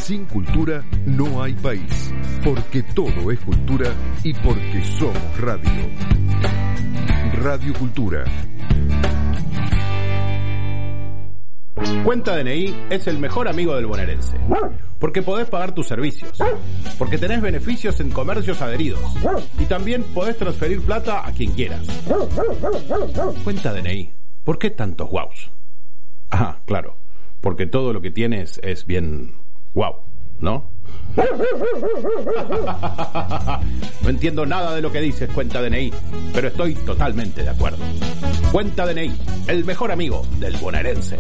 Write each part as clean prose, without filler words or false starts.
Sin cultura no hay país, porque todo es cultura y porque somos radio. Radio Cultura. Cuenta DNI es el mejor amigo del bonaerense, porque podés pagar tus servicios, porque tenés beneficios en comercios adheridos y también podés transferir plata a quien quieras. Cuenta DNI, ¿por qué tantos guaus? Ah, claro, porque todo lo que tienes es bien guau, ¿no? No entiendo nada de lo que dices, Cuenta DNI, pero estoy totalmente de acuerdo. Cuenta DNI, el mejor amigo del bonaerense.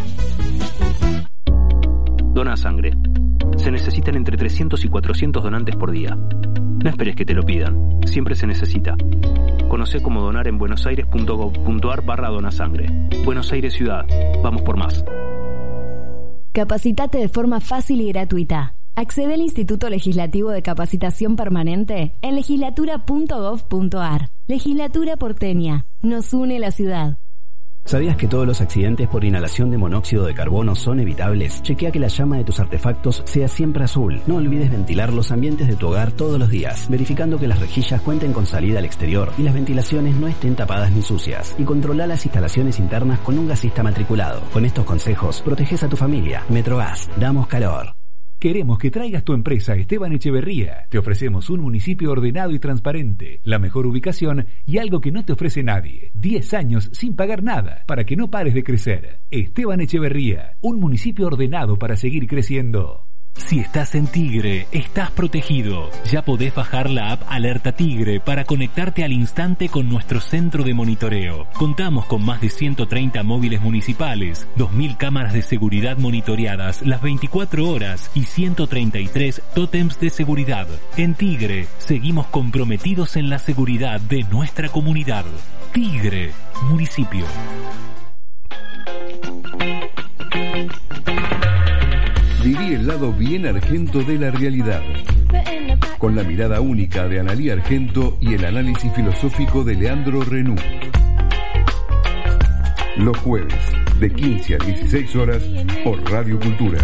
Dona sangre. Se necesitan entre 300 y 400 donantes por día. No esperes que te lo pidan, siempre se necesita. Conocé cómo donar en buenosaires.gov.ar/donasangre. Buenos Aires Ciudad, vamos por más. Capacitate de forma fácil y gratuita. Accede al Instituto Legislativo de Capacitación Permanente en legislatura.gov.ar. Legislatura porteña. Nos une la ciudad. ¿Sabías que todos los accidentes por inhalación de monóxido de carbono son evitables? Chequea que la llama de tus artefactos sea siempre azul. No olvides ventilar los ambientes de tu hogar todos los días, verificando que las rejillas cuenten con salida al exterior y las ventilaciones no estén tapadas ni sucias. Y controla las instalaciones internas con un gasista matriculado. Con estos consejos, proteges a tu familia. Metrogas, damos calor. Queremos que traigas tu empresa a Esteban Echeverría. Te ofrecemos un municipio ordenado y transparente, la mejor ubicación y algo que no te ofrece nadie. 10 años sin pagar nada para que no pares de crecer. Esteban Echeverría, un municipio ordenado para seguir creciendo. Si estás en Tigre, estás protegido. Ya podés bajar la app Alerta Tigre para conectarte al instante con nuestro centro de monitoreo. Contamos con más de 130 móviles municipales, 2.000 cámaras de seguridad monitoreadas las 24 horas y 133 tótems de seguridad. En Tigre, seguimos comprometidos en la seguridad de nuestra comunidad. Tigre, municipio. Viví el lado bien argento de la realidad, con la mirada única de Analía Argento y el análisis filosófico de Leandro Renú. Los jueves, de 15 a 16 horas, por Radio Cultura.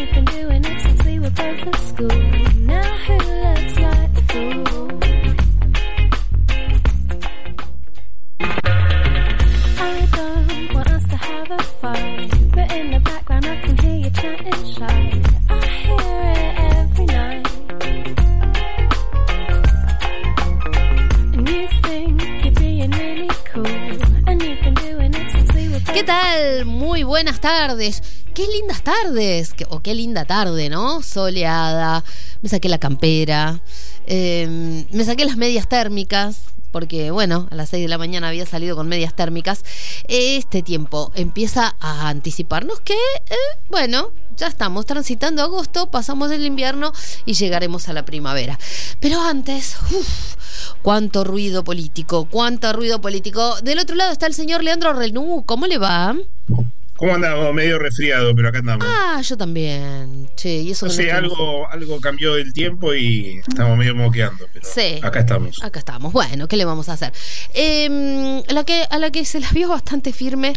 ¿Qué tal? Muy buenas tardes. Qué lindas tardes. Qué linda tarde, ¿no? Soleada. Me saqué la campera. Me saqué las medias térmicas. Porque, bueno, a las 6 de la mañana había salido con medias térmicas. Este tiempo empieza a anticiparnos que, bueno, ya estamos transitando agosto, pasamos el invierno y llegaremos a la primavera. Pero antes, cuánto ruido político. Del otro lado está el señor Leandro Renú. ¿Cómo le va? ¿Cómo andamos? Medio resfriado, pero acá andamos. Ah, yo también. Che, y eso no sé, algo cambió el tiempo y estamos medio moqueando, pero sí, acá estamos. Bueno, ¿qué le vamos a hacer? A la que se la vio bastante firme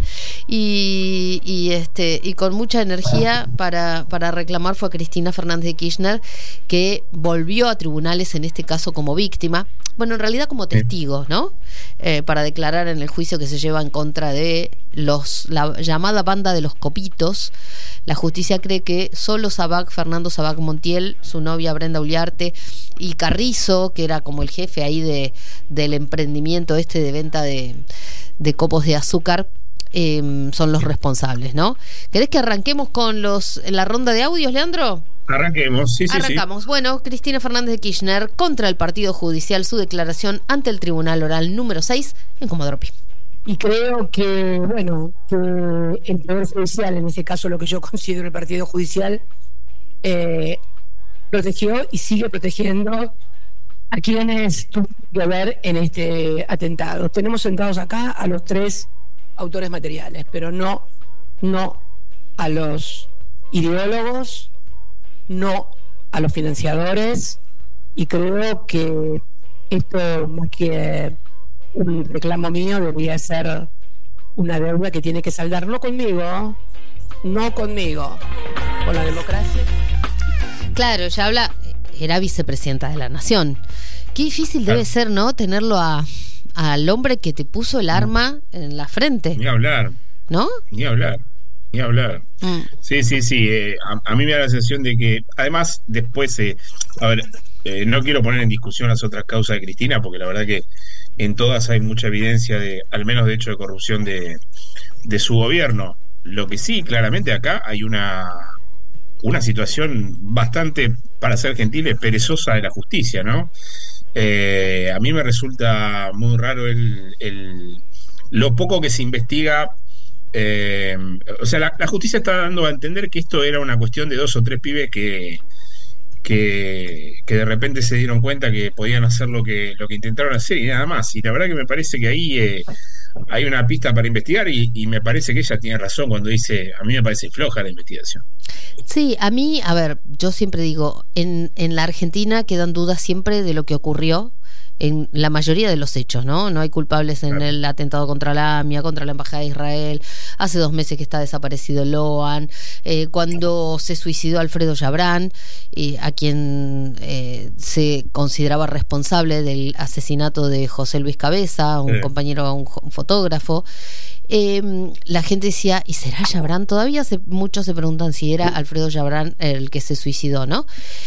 y con mucha energía para reclamar fue a Cristina Fernández de Kirchner, que volvió a tribunales, en este caso como víctima. Bueno, en realidad como testigo, ¿no? Para declarar en el juicio que se lleva en contra de la llamada banda de los Copitos. La justicia cree que solo Fernando Sabac Montiel, su novia Brenda Uliarte y Carrizo, que era como el jefe ahí del emprendimiento de venta de copos de azúcar, son los responsables, ¿no? ¿Querés que arranquemos con la ronda de audios, Leandro? Arranquemos, sí. Arrancamos. Bueno, Cristina Fernández de Kirchner contra el Partido Judicial, su declaración ante el Tribunal Oral número 6 en Comodoro Pi. Y creo que el Poder Judicial, en este caso lo que yo considero el Partido Judicial, protegió y sigue protegiendo a quienes tuvieron que ver en este atentado. Tenemos sentados acá a los 3 autores materiales, pero no a los ideólogos, no a los financiadores, y creo que esto, más que un reclamo mío, debería ser una deuda que tiene que saldar, no conmigo, con la democracia. Claro, ella era vicepresidenta de la Nación. Qué difícil debe ser, ¿no? Tenerlo al hombre que te puso el arma en la frente. Ni hablar. ¿No? Ni hablar. Sí. A mí me da la sensación de que, además, después, no quiero poner en discusión las otras causas de Cristina, porque la verdad que en todas hay mucha evidencia al menos de hecho de corrupción de su gobierno. Lo que sí, claramente acá hay una situación bastante, para ser gentiles, perezosa de la justicia, ¿no? A mí me resulta muy raro lo poco que se investiga. O sea, la justicia está dando a entender que esto era una cuestión de 2 o 3 pibes que de repente se dieron cuenta que podían hacer lo que intentaron hacer y nada más. Y la verdad que me parece que ahí hay una pista para investigar y me parece que ella tiene razón cuando dice, a mí me parece floja la investigación. Sí, a mí, a ver, yo siempre digo, en la Argentina quedan dudas siempre de lo que ocurrió en la mayoría de los hechos, ¿no? No hay culpables en el atentado contra la AMIA, contra la Embajada de Israel, hace 2 meses que está desaparecido Loan, cuando se suicidó Alfredo Yabrán, a quien se consideraba responsable del asesinato de José Luis Cabeza, un compañero, un fotógrafo. La gente decía, ¿y será Yabrán? Todavía muchos se preguntan si era Alfredo Yabrán el que se suicidó, ¿no?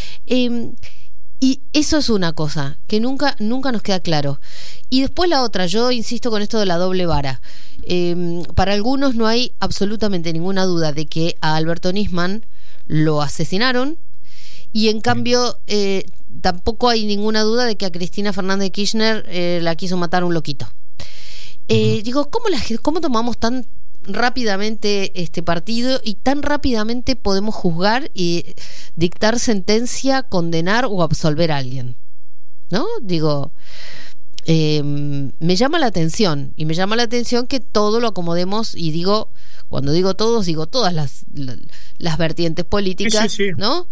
Y eso es una cosa que nunca nos queda claro. Y después la otra, yo insisto con esto de la doble vara. Para algunos no hay absolutamente ninguna duda de que a Alberto Nisman lo asesinaron, y en cambio tampoco hay ninguna duda de que a Cristina Fernández de Kirchner la quiso matar un loquito. Digo, ¿cómo tomamos tan rápidamente este partido y tan rápidamente podemos juzgar y dictar sentencia, condenar o absolver a alguien? ¿No? Digo, me llama la atención, y me llama la atención que todo lo acomodemos, y digo, cuando digo todos, digo todas las vertientes políticas, sí. ¿No?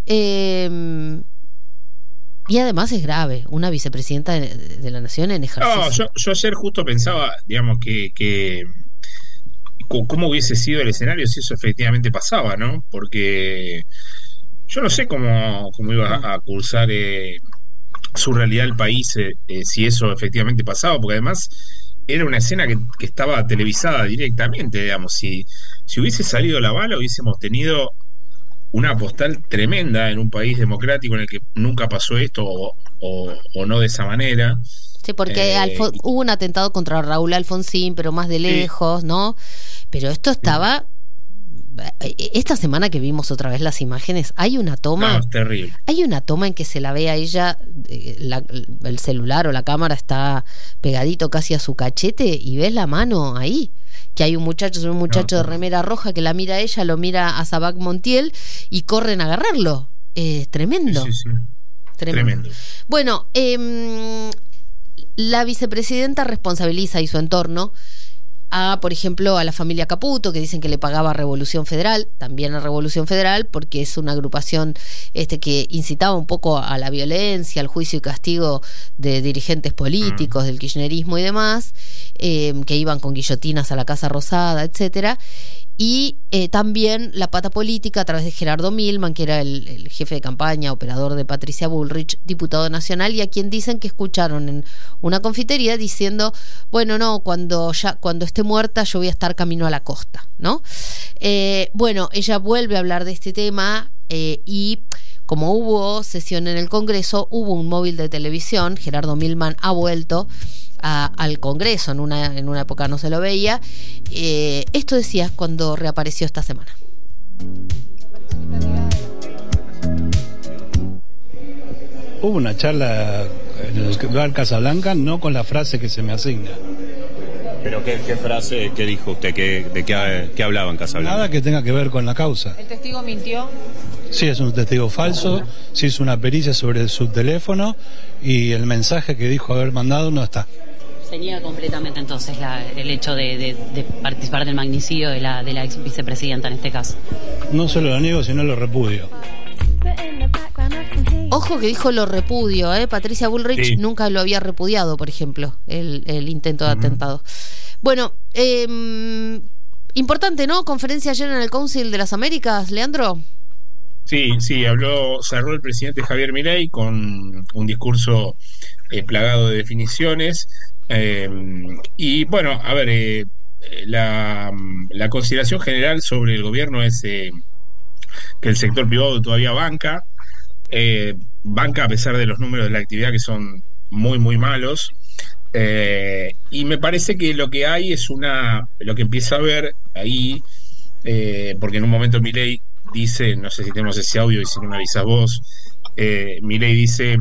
Y además es grave, una vicepresidenta de la Nación en ejercicio. No, yo ayer justo pensaba, digamos, que cómo hubiese sido el escenario si eso efectivamente pasaba, ¿no? Porque yo no sé cómo iba a cursar su realidad el país si eso efectivamente pasaba, porque además era una escena que estaba televisada directamente, digamos. Si hubiese salido la bala, hubiésemos tenido una postal tremenda en un país democrático en el que nunca pasó esto o no de esa manera. Sí, porque hubo un atentado contra Raúl Alfonsín, pero más de lejos, ¿no? Pero esto estaba... Esta semana que vimos otra vez las imágenes, hay una toma... No, es terrible. Hay una toma en que se la ve a ella, el celular o la cámara está pegadito casi a su cachete, y ves la mano ahí. Que hay un muchacho de remera roja que la mira a ella, lo mira a Sabac Montiel y corren a agarrarlo. Tremendo. Sí. Tremendo. Bueno, la vicepresidenta responsabiliza y su entorno por ejemplo, a la familia Caputo, que dicen que le pagaba a Revolución Federal, también a Revolución Federal, porque es una agrupación que incitaba un poco a la violencia, al juicio y castigo de dirigentes políticos, del kirchnerismo y demás, que iban con guillotinas a la Casa Rosada, etcétera. Y también la pata política a través de Gerardo Milman, que era el jefe de campaña, operador de Patricia Bullrich, diputado nacional, y a quien dicen que escucharon en una confitería diciendo, bueno, no, cuando esté muerta yo voy a estar camino a la costa, ¿no? Bueno, ella vuelve a hablar de este tema y como hubo sesión en el Congreso, hubo un móvil de televisión. Gerardo Milman ha vuelto al Congreso, en una época no se lo veía. Esto decía cuando reapareció esta semana. Hubo una charla en el lugar Casablanca, no con la frase que se me asigna. ¿Pero qué frase, qué dijo usted, de qué hablaba en Casablanca? Nada que tenga que ver con la causa. ¿El testigo mintió? Sí, es un testigo falso, se hizo una pericia sobre su teléfono y el mensaje que dijo haber mandado no está. Se niega completamente entonces el hecho de participar del magnicidio de la ex vicepresidenta en este caso. No solo lo niego, sino lo repudio. Ojo que dijo lo repudio, Patricia Bullrich sí. Nunca lo había repudiado, por ejemplo, el intento de atentado. Bueno, importante, ¿no? Conferencia ayer en el Council de las Américas, Leandro. Sí, cerró el presidente Javier Milei con un discurso plagado de definiciones. Y bueno, a ver, la consideración general sobre el gobierno es que el sector privado todavía banca a pesar de los números de la actividad que son muy, muy malos. Y me parece que lo que hay es lo que empieza a ver ahí, porque en un momento Milei dice, no sé si tenemos ese audio y si no me avisas vos, Milei dice,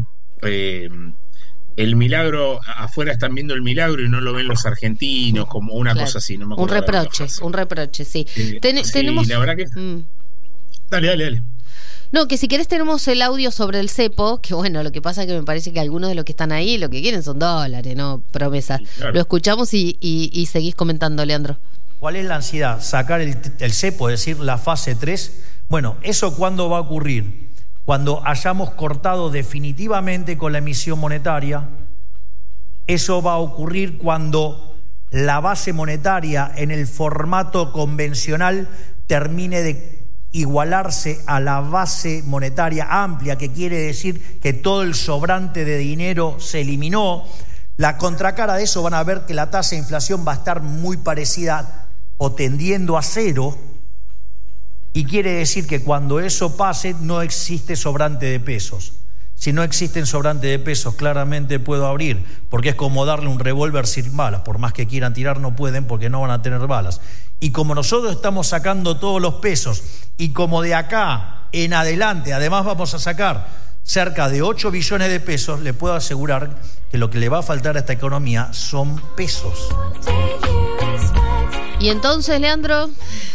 el milagro, afuera están viendo el milagro y no lo ven los argentinos, como una cosa así, no me acuerdo. Un reproche, sí. Tenemos... la verdad que... Dale. No, que si querés tenemos el audio sobre el cepo, que bueno, lo que pasa es que me parece que algunos de los que están ahí lo que quieren son dólares, no promesas. Sí, claro. Lo escuchamos y seguís comentando, Leandro. ¿Cuál es la ansiedad? Sacar el cepo, es decir, la fase 3. Bueno, ¿eso cuándo va a ocurrir? Cuando hayamos cortado definitivamente con la emisión monetaria. Eso va a ocurrir cuando la base monetaria en el formato convencional termine de igualarse a la base monetaria amplia, que quiere decir que todo el sobrante de dinero se eliminó. La contracara de eso van a ver que la tasa de inflación va a estar muy parecida o tendiendo a cero, y quiere decir que cuando eso pase no existe sobrante de pesos. Si no existen sobrante de pesos, claramente puedo abrir, porque es como darle un revólver sin balas. Por más que quieran tirar, no pueden porque no van a tener balas. Y como nosotros estamos sacando todos los pesos, y como de acá en adelante además vamos a sacar cerca de 8 billones de pesos, le puedo asegurar que lo que le va a faltar a esta economía son pesos. Y entonces, Leandro...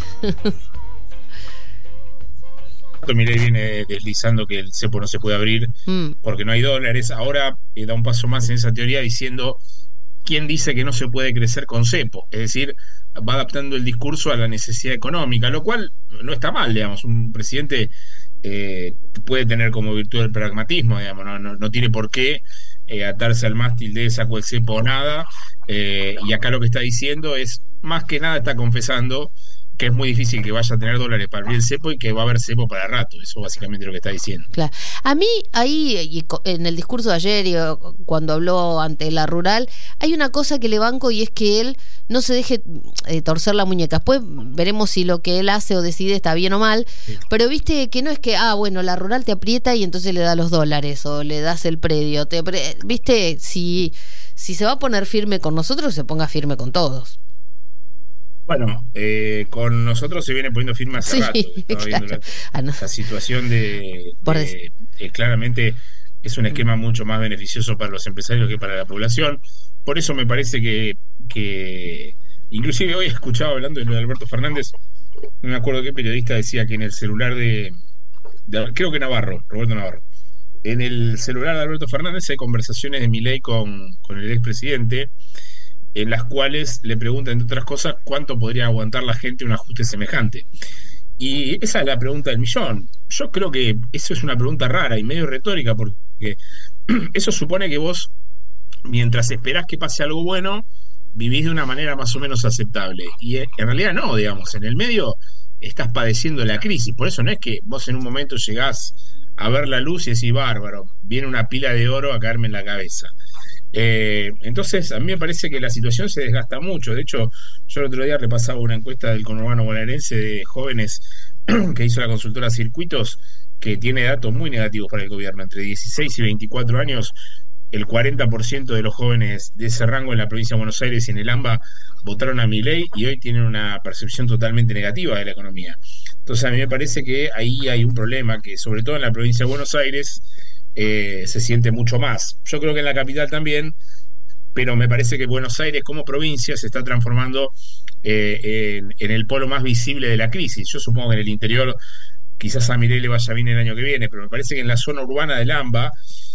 Milei viene deslizando que el cepo no se puede abrir porque no hay dólares. Ahora da un paso más en esa teoría diciendo quién dice que no se puede crecer con cepo, es decir, va adaptando el discurso a la necesidad económica, lo cual no está mal, digamos. Un presidente puede tener como virtud el pragmatismo, digamos, no tiene por qué atarse al mástil de saco el cepo o nada, y acá lo que está diciendo es, más que nada está confesando que es muy difícil que vaya a tener dólares para abrir el cepo y que va a haber cepo para rato. Eso básicamente es lo que está diciendo. Claro. A mí, ahí, en el discurso de ayer, y cuando habló ante la rural, hay una cosa que le banco, y es que él no se deje torcer la muñeca. Después veremos si lo que él hace o decide está bien o mal, sí. Pero viste que no es que, bueno, la rural te aprieta y entonces le da los dólares o le das el predio. Viste, si se va a poner firme con nosotros, se ponga firme con todos. Bueno, con nosotros se viene poniendo firme hace rato. Estaba viendo la situación de claramente es un esquema mucho más beneficioso para los empresarios que para la población. Por eso me parece que inclusive hoy he escuchado hablando de lo de Alberto Fernández, no me acuerdo qué periodista decía que en el celular de creo que Roberto Navarro, en el celular de Alberto Fernández hay conversaciones de Milei con el expresidente, en las cuales le preguntan, entre otras cosas, cuánto podría aguantar la gente un ajuste semejante. Y esa es la pregunta del millón. Yo creo que eso es una pregunta rara y medio retórica, porque eso supone que vos, mientras esperás que pase algo bueno, vivís de una manera más o menos aceptable. Y en realidad no, digamos, en el medio estás padeciendo la crisis. Por eso no es que vos en un momento llegás a ver la luz y decís, bárbaro, viene una pila de oro a caerme en la cabeza. Entonces a mí me parece que la situación se desgasta mucho. De hecho, yo el otro día repasaba una encuesta del conurbano bonaerense de jóvenes que hizo la consultora Circuitos, que tiene datos muy negativos para el gobierno. Entre 16 y 24 años, el 40% de los jóvenes de ese rango en la provincia de Buenos Aires y en el AMBA votaron a Milei, y hoy tienen una percepción totalmente negativa de la economía. Entonces a mí me parece que ahí hay un problema que, sobre todo en la provincia de Buenos Aires, se siente mucho más. Yo creo que en la capital también, pero me parece que Buenos Aires como provincia se está transformando en el polo más visible de la crisis. Yo supongo que en el interior quizás a Milei le vaya bien el año que viene, pero me parece que en la zona urbana del AMBA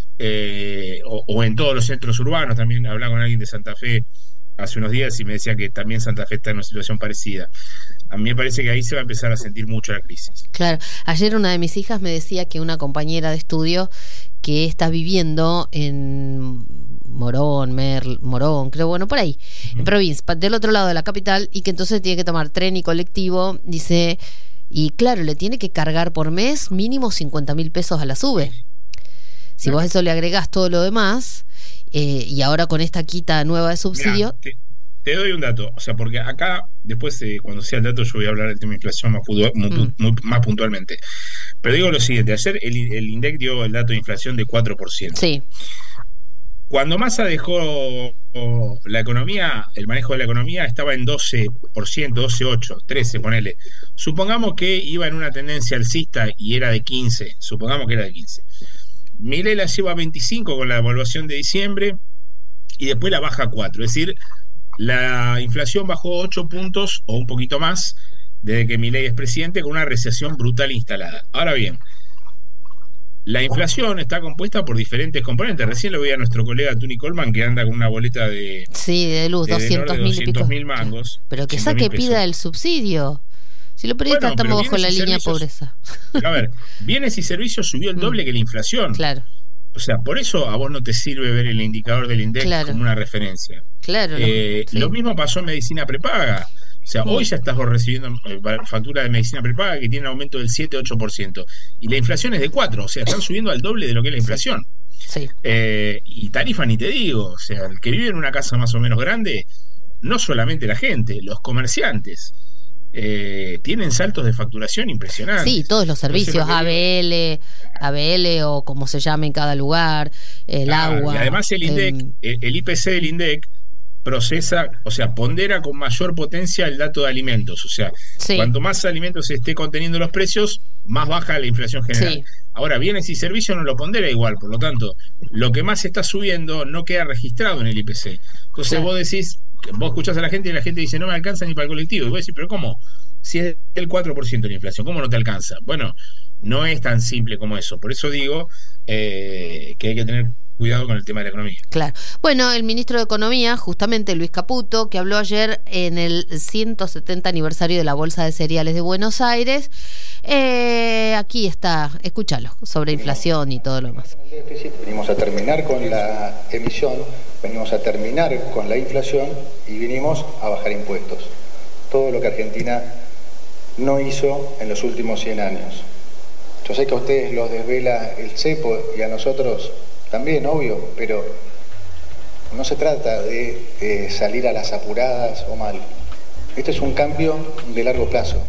o en todos los centros urbanos, también hablaba con alguien de Santa Fe hace unos días y me decía que también Santa Fe está en una situación parecida. A mí me parece que ahí se va a empezar a sentir mucho la crisis. Claro, ayer una de mis hijas me decía que una compañera de estudio que está viviendo en Morón, creo, bueno, por ahí, en provincia, del otro lado de la capital, y que entonces tiene que tomar tren y colectivo, dice, Y claro, le tiene que cargar por mes mínimo 50.000 pesos a la SUBE. Si vos eso le agregás todo lo demás, y ahora con esta quita nueva de subsidio... Mirá, te doy un dato, o sea, porque acá, después, cuando sea el dato, yo voy a hablar del tema de inflación más puntualmente. Pero digo lo siguiente, ayer el INDEC dio el dato de inflación de 4%. Sí. Cuando Massa dejó la economía, el manejo de la economía estaba en 12%, 12,8%, 13%, ponele. Supongamos que iba en una tendencia alcista y era de 15%, supongamos que era de 15%. Milei la lleva a 25% con la evaluación de diciembre y después la baja a 4%. Es decir, la inflación bajó 8 puntos o un poquito más desde que Milei es presidente, con una recesión brutal instalada. Ahora bien, la inflación está compuesta por diferentes componentes. Recién lo veía a nuestro colega Tuni Coleman, que anda con una boleta de luz, 200.000 mangos. Pero que saque, pida el subsidio. Si lo periodistas estamos bajo la línea de pobreza. A ver, bienes y servicios subió el doble que la inflación. Claro. O sea, por eso a vos no te sirve ver el indicador del INDEC como una referencia. Claro. Lo mismo pasó en medicina prepaga. O sea, hoy ya estás vos recibiendo factura de medicina prepaga que tiene un aumento del 7-8%. Y la inflación es de 4%. O sea, están subiendo al doble de lo que es la inflación. Sí. Y tarifa ni te digo. O sea, el que vive en una casa más o menos grande, no solamente la gente, los comerciantes. Tienen saltos de facturación impresionantes. Sí, todos los servicios, ABL o como se llame en cada lugar, el agua. Y además el INDEC, el IPC del INDEC procesa, o sea, pondera con mayor potencia el dato de alimentos. O sea, cuanto más alimentos se esté conteniendo los precios, más baja la inflación general. Sí. Ahora, bienes y servicios no lo pondera igual, por lo tanto, lo que más se está subiendo no queda registrado en el IPC. Entonces vos decís, vos escuchás a la gente y la gente dice, no me alcanza ni para el colectivo. Y vos decís, pero ¿cómo? Si es el 4% de la inflación, ¿cómo no te alcanza? Bueno, no es tan simple como eso. Por eso digo que hay que tener cuidado con el tema de la economía. Claro. Bueno, el ministro de Economía, justamente Luis Caputo, que habló ayer en el 170 aniversario de la Bolsa de Cereales de Buenos Aires, aquí está, escúchalo, sobre inflación y todo lo demás. Venimos a terminar con la emisión, venimos a terminar con la inflación y vinimos a bajar impuestos. Todo lo que Argentina no hizo en los últimos 100 años. Yo sé que a ustedes los desvela el cepo y a nosotros también, obvio, pero no se trata de salir a las apuradas o mal. Este es un cambio de largo plazo.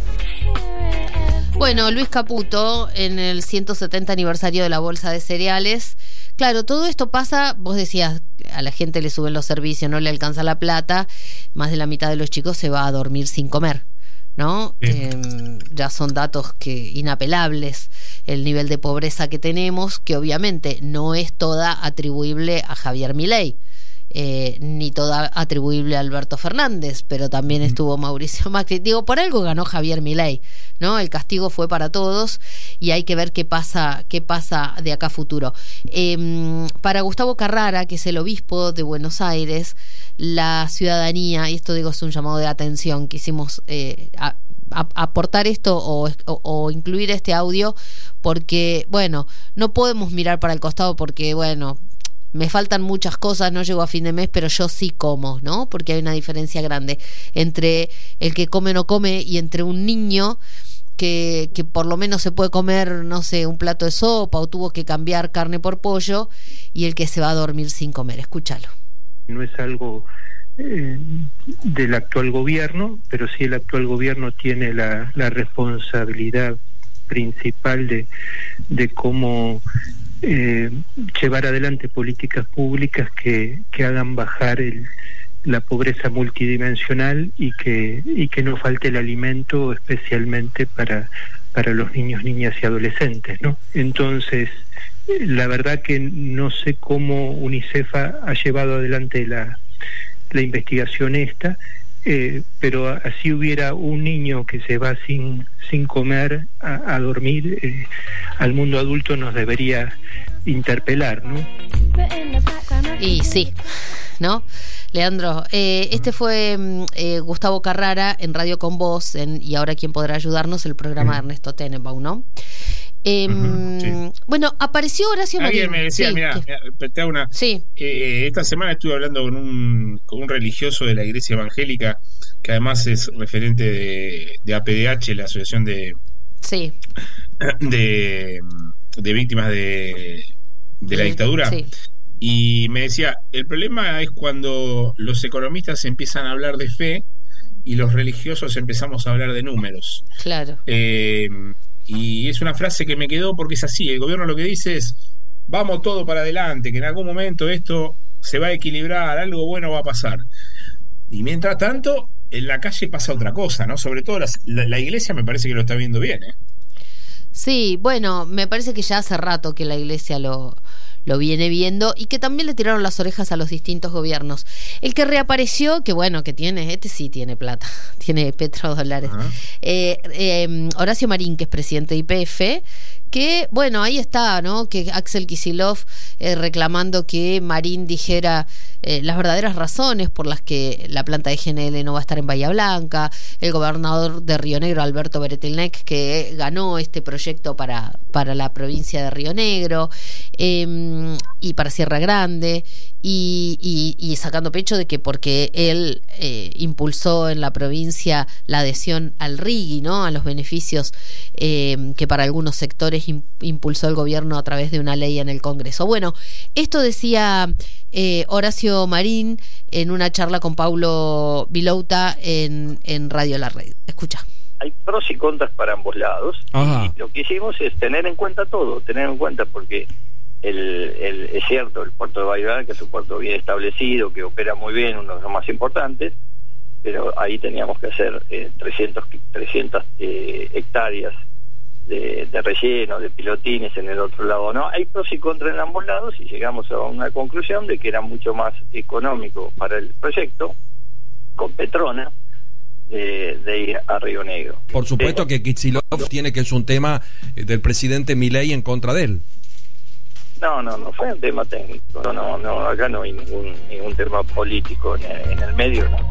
Bueno, Luis Caputo, en el 170 aniversario de la Bolsa de Cereales. Claro, todo esto pasa, vos decías, a la gente le suben los servicios, no le alcanza la plata, más de la mitad de los chicos se va a dormir sin comer, ¿no? Ya son datos inapelables, el nivel de pobreza que tenemos, que obviamente no es toda atribuible a Javier Milei, ni toda atribuible a Alberto Fernández, pero también estuvo Mauricio Macri. Digo, por algo ganó Javier Milei, ¿no? El castigo fue para todos y hay que ver qué pasa de acá a futuro. Para Gustavo Carrara, que es el obispo de Buenos Aires, la ciudadanía, y esto digo es un llamado de atención, quisimos aportar esto o incluir este audio porque, bueno, no podemos mirar para el costado porque, bueno, me faltan muchas cosas, no llego a fin de mes, pero yo sí como, ¿no? Porque hay una diferencia grande entre el que come o no come y entre un niño que por lo menos se puede comer, no sé, un plato de sopa o tuvo que cambiar carne por pollo y el que se va a dormir sin comer. Escúchalo. No es algo del actual gobierno, pero sí el actual gobierno tiene la responsabilidad principal de cómo llevar adelante políticas públicas que hagan bajar la pobreza multidimensional y que no falte el alimento, especialmente para los niños, niñas y adolescentes, ¿no? Entonces, la verdad que no sé cómo UNICEF ha llevado adelante la investigación esta, pero así hubiera un niño que se va sin comer a dormir, al mundo adulto nos debería interpelar, ¿no? Y sí, ¿no? Leandro, este fue Gustavo Carrara en Radio Con Vos, y ahora quién podrá ayudarnos, el programa de Ernesto Tenenbaum, ¿no? Sí. Bueno, apareció Horacio Marín. Alguien me decía, sí, mira, te hago una. Sí. Esta semana estuve hablando con un religioso de la Iglesia Evangélica, que además es referente de APDH, la Asociación de Sí. de víctimas de la dictadura. Sí. Y me decía, el problema es cuando los economistas empiezan a hablar de fe y los religiosos empezamos a hablar de números. Claro. Y es una frase que me quedó porque es así, el gobierno lo que dice es, vamos todo para adelante, que en algún momento esto se va a equilibrar, algo bueno va a pasar. Y mientras tanto, en la calle pasa otra cosa, ¿no? Sobre todo la iglesia me parece que lo está viendo bien, ¿eh? Sí, bueno, me parece que ya hace rato que la iglesia lo viene viendo y que también le tiraron las orejas a los distintos gobiernos. El que reapareció, que bueno, que tiene, sí tiene plata, tiene petrodólares. Horacio Marín, que es presidente de YPF, que bueno, ahí está, ¿no? Que Axel Kicillof reclamando que Marín dijera las verdaderas razones por las que la planta de GNL no va a estar en Bahía Blanca, el gobernador de Río Negro, Alberto Beretelnec, que ganó este proyecto para la provincia de Río Negro y para Sierra Grande, y sacando pecho de que porque él impulsó en la provincia la adhesión al RIGI, ¿no? A los beneficios que para algunos sectores impulsó el gobierno a través de una ley en el Congreso. Bueno, esto decía Horacio Marín en una charla con Paulo Vilouta en Radio La Red. Escucha. Hay pros y contras para ambos lados. Y lo que hicimos es tener en cuenta todo, porque es cierto, el puerto de Bahía Blanca es un puerto bien establecido, que opera muy bien, uno de los más importantes, pero ahí teníamos que hacer 300 hectáreas de relleno, de pilotines en el otro lado. No, hay pros y contras en ambos lados y llegamos a una conclusión de que era mucho más económico para el proyecto con Petrona de ir a Río Negro. Por supuesto que Kicillof tiene que es un tema del presidente Milei en contra de él. No fue un tema técnico. No, acá no hay ningún tema político en el medio, ¿no?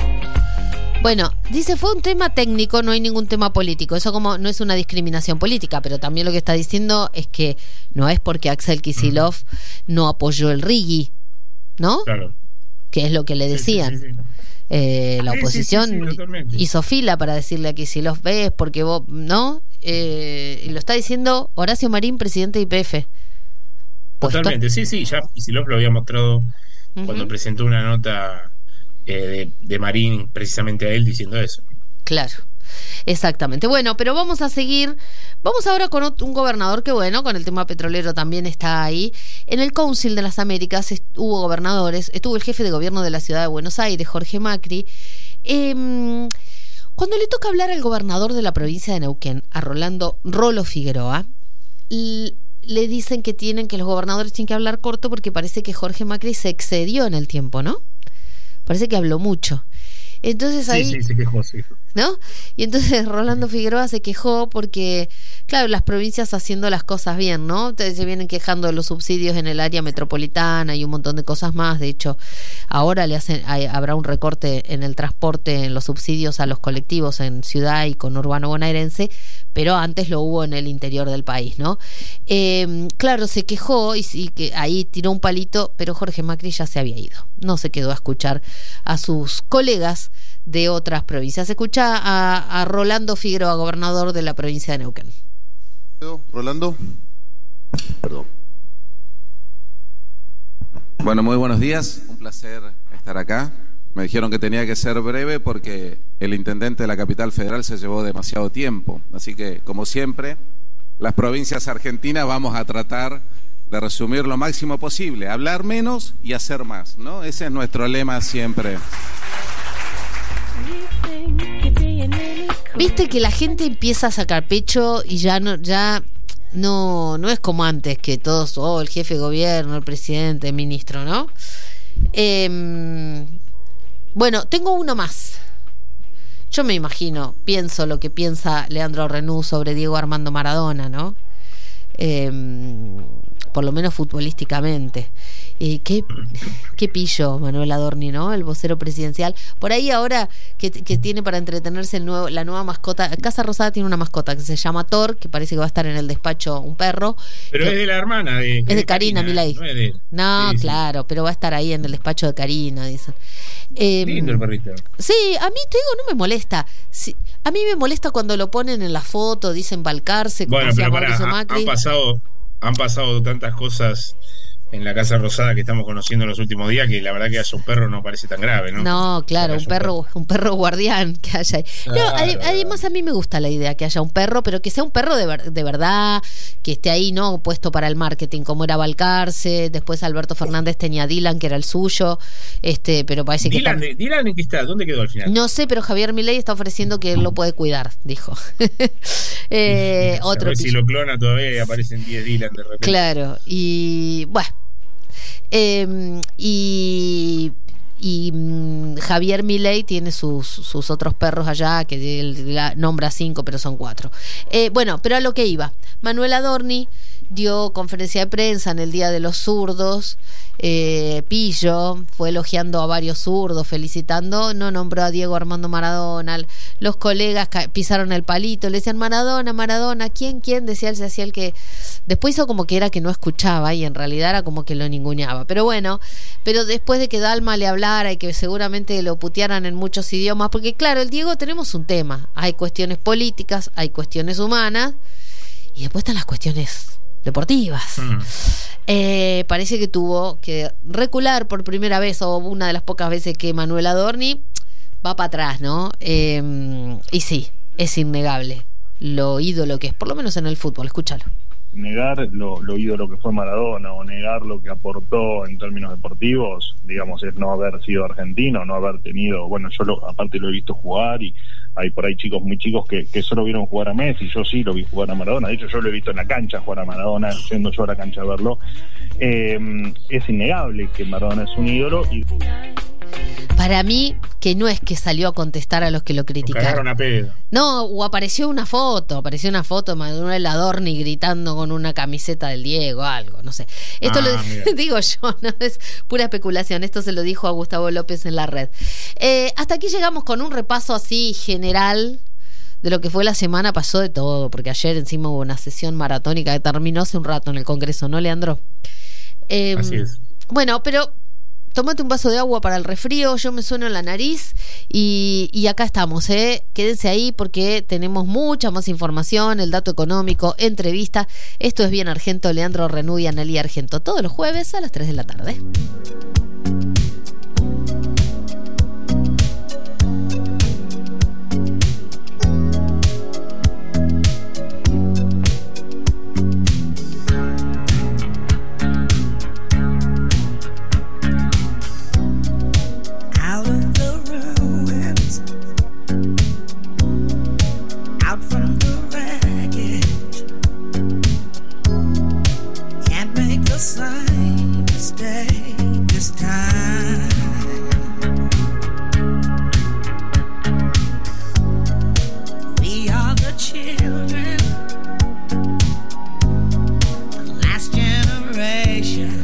Bueno, dice, fue un tema técnico, no hay ningún tema político. Eso como no es una discriminación política, pero también lo que está diciendo es que no es porque Axel Kicillof no apoyó el RIGI, ¿no? Claro. Que es lo que le decían. Sí. La oposición hizo fila para decirle a Kicillof, ves, porque vos, ¿no? Y lo está diciendo Horacio Marín, presidente de YPF. Totalmente, sí, ya Kicillof lo había mostrado cuando presentó una nota de Marín precisamente a él diciendo eso. Claro, exactamente. Bueno, pero vamos ahora con un gobernador que bueno, con el tema petrolero también está ahí. En el Council de las Américas hubo gobernadores, estuvo el jefe de gobierno de la ciudad de Buenos Aires, Jorge Macri. Cuando le toca hablar al gobernador de la provincia de Neuquén, a Rolo Figueroa, le dicen que los gobernadores tienen que hablar corto porque parece que Jorge Macri se excedió en el tiempo, ¿no? Parece que habló mucho. Entonces ahí... Sí, se quejó, sí. ¿No? Y entonces Rolando Figueroa se quejó porque, claro, las provincias haciendo las cosas bien, ¿no? Ustedes se vienen quejando de los subsidios en el área metropolitana y un montón de cosas más. De hecho, ahora habrá un recorte en el transporte, en los subsidios a los colectivos en ciudad y conurbano bonaerense, pero antes lo hubo en el interior del país, ¿no? Claro, se quejó y que ahí tiró un palito, pero Jorge Macri ya se había ido. No se quedó a escuchar a sus colegas de otras provincias. Escucha a Rolando Figueroa, gobernador de la provincia de Neuquén. Rolando. Perdón. Bueno, muy buenos días. Un placer estar acá. Me dijeron que tenía que ser breve porque el intendente de la capital federal se llevó demasiado tiempo. Así que, como siempre, las provincias argentinas vamos a tratar de resumir lo máximo posible. Hablar menos y hacer más, ¿no? Ese es nuestro lema siempre. Viste que la gente empieza a sacar pecho y ya no es como antes, que todos, el jefe de gobierno, el presidente, el ministro, ¿no? Bueno, tengo uno más. Yo me imagino, pienso lo que piensa Leandro Renú sobre Diego Armando Maradona, ¿no? Por lo menos futbolísticamente. Qué pillo Manuel Adorni, ¿no? El vocero presidencial. Por ahí ahora que tiene para entretenerse la nueva mascota. Casa Rosada tiene una mascota que se llama Thor, que parece que va a estar en el despacho, un perro. Pero es de la hermana. Es de Karina Milei. No, sí, claro, pero va a estar ahí en el despacho de Karina, dicen. Lindo el perrito. Sí, a mí te digo, no me molesta. Sí, a mí me molesta cuando lo ponen en la foto, dicen Balcarce, como bueno, hacía pero Mauricio Macri. Han pasado tantas cosas en la Casa Rosada que estamos conociendo en los últimos días que la verdad que haya un perro no parece tan grave, ¿no? No, claro, un perro guardián que haya ahí. Claro. No, además a mí me gusta la idea que haya un perro, pero que sea un perro de verdad, que esté ahí, no puesto para el marketing, como era Balcarce. Después Alberto Fernández tenía Dylan, que era el suyo, pero parece que ¿Dylan en qué está? ¿Dónde quedó al final? No sé, pero Javier Milei está ofreciendo que él lo puede cuidar, dijo. Otro si lo clona todavía y aparecen 10 Dylan de repente. Claro, y bueno. Javier Milei tiene sus otros perros allá, que él nombra 5, pero son 4. Bueno, pero a lo que iba. Manuel Adorni dio conferencia de prensa en el Día de los Zurdos. Pillo fue elogiando a varios zurdos, felicitando, no nombró a Diego Armando Maradona. Los colegas pisaron el palito, le decían Maradona, ¿quién? Decía él, se hacía el que después hizo como que era que no escuchaba y en realidad era como que lo ninguneaba. Pero bueno, después de que Dalma le hablara y que seguramente lo putearan en muchos idiomas, porque claro, el Diego tenemos un tema, hay cuestiones políticas, hay cuestiones humanas y después están las cuestiones deportivas. Parece que tuvo que recular por primera vez, o una de las pocas veces que Manuel Adorni va para atrás, ¿no? Y sí, es innegable lo ídolo que es, por lo menos en el fútbol. Escúchalo. Negar lo ídolo que fue Maradona o negar lo que aportó en términos deportivos, digamos, es no haber sido argentino, no haber tenido, bueno, aparte lo he visto jugar y hay por ahí chicos muy chicos que solo vieron jugar a Messi, yo sí lo vi jugar a Maradona, de hecho yo lo he visto en la cancha jugar a Maradona, yendo yo a la cancha a verlo. Es innegable que Maradona es un ídolo y... Para mí, que no es que salió a contestar a los que lo criticaron. A pedo. No, o apareció una foto de Manuel Adorni gritando con una camiseta del Diego, algo, no sé. Esto lo digo yo, no es pura especulación. Esto se lo dijo a Gustavo López en la red. Hasta aquí llegamos con un repaso así general de lo que fue la semana. Pasó de todo, porque ayer encima hubo una sesión maratónica que terminó hace un rato en el Congreso, ¿no, Leandro? Así es. Bueno, pero tómate un vaso de agua para el resfrío, yo me sueno en la nariz y acá estamos, quédense ahí porque tenemos mucha más información, el dato económico, entrevista. Esto es Bien Argento, Leandro Renú y Analía Argento, todos los jueves a las 3 de la tarde. Same mistake this time. We are the children, the last generation.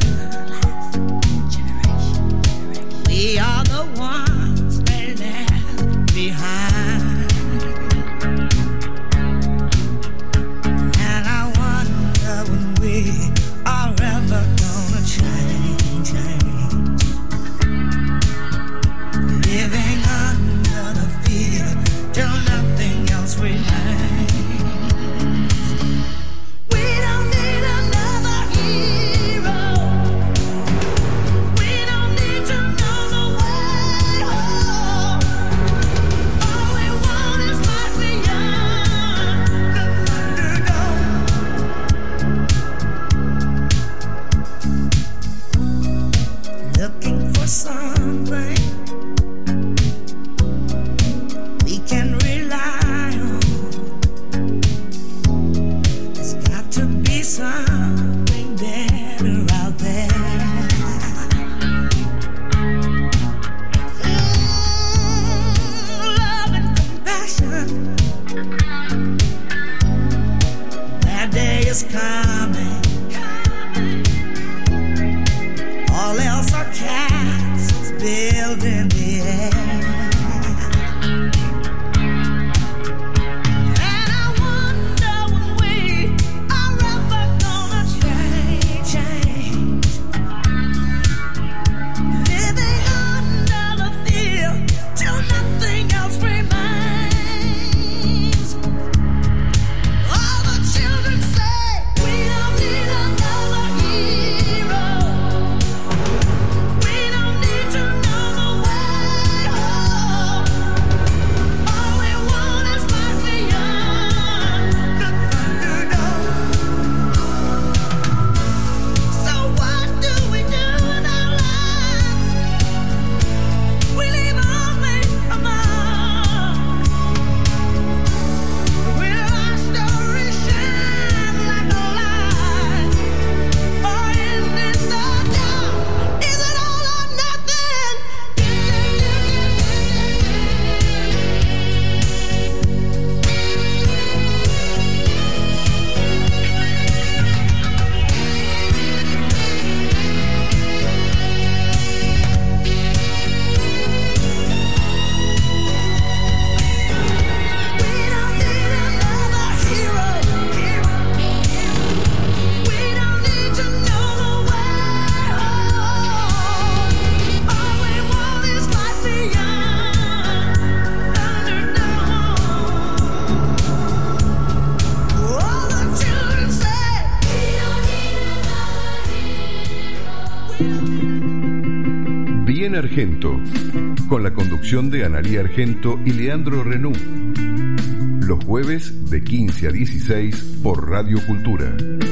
We are the ones they left behind. And I wonder when we are ever gonna change. Living under the fear till nothing else remains. We don't need another hero. We don't need to know the way home. All we want is life beyond the Thunderdome. Looking for something we can rely on. There's got to be something better out there. Love and compassion. That day is coming. All build in the air. And I wonder when we are ever gonna change. Living under the fear till nothing else remains. All the children say we don't need another hero. We don't need to know the way home. All we want is life beyond the Thunderdome. So what do we do in our lives? We leave only a mark. Will our story shine like a light, or end in the dark? Is it all or nothing? We don't need another hero. We don't need to know the way home. All we want is life beyond Thunderdome. All the children say we don't need Bien Argento, con la conducción de Analía Argento y Leandro Renú. Los jueves de 15 a 16 por Radio Cultura.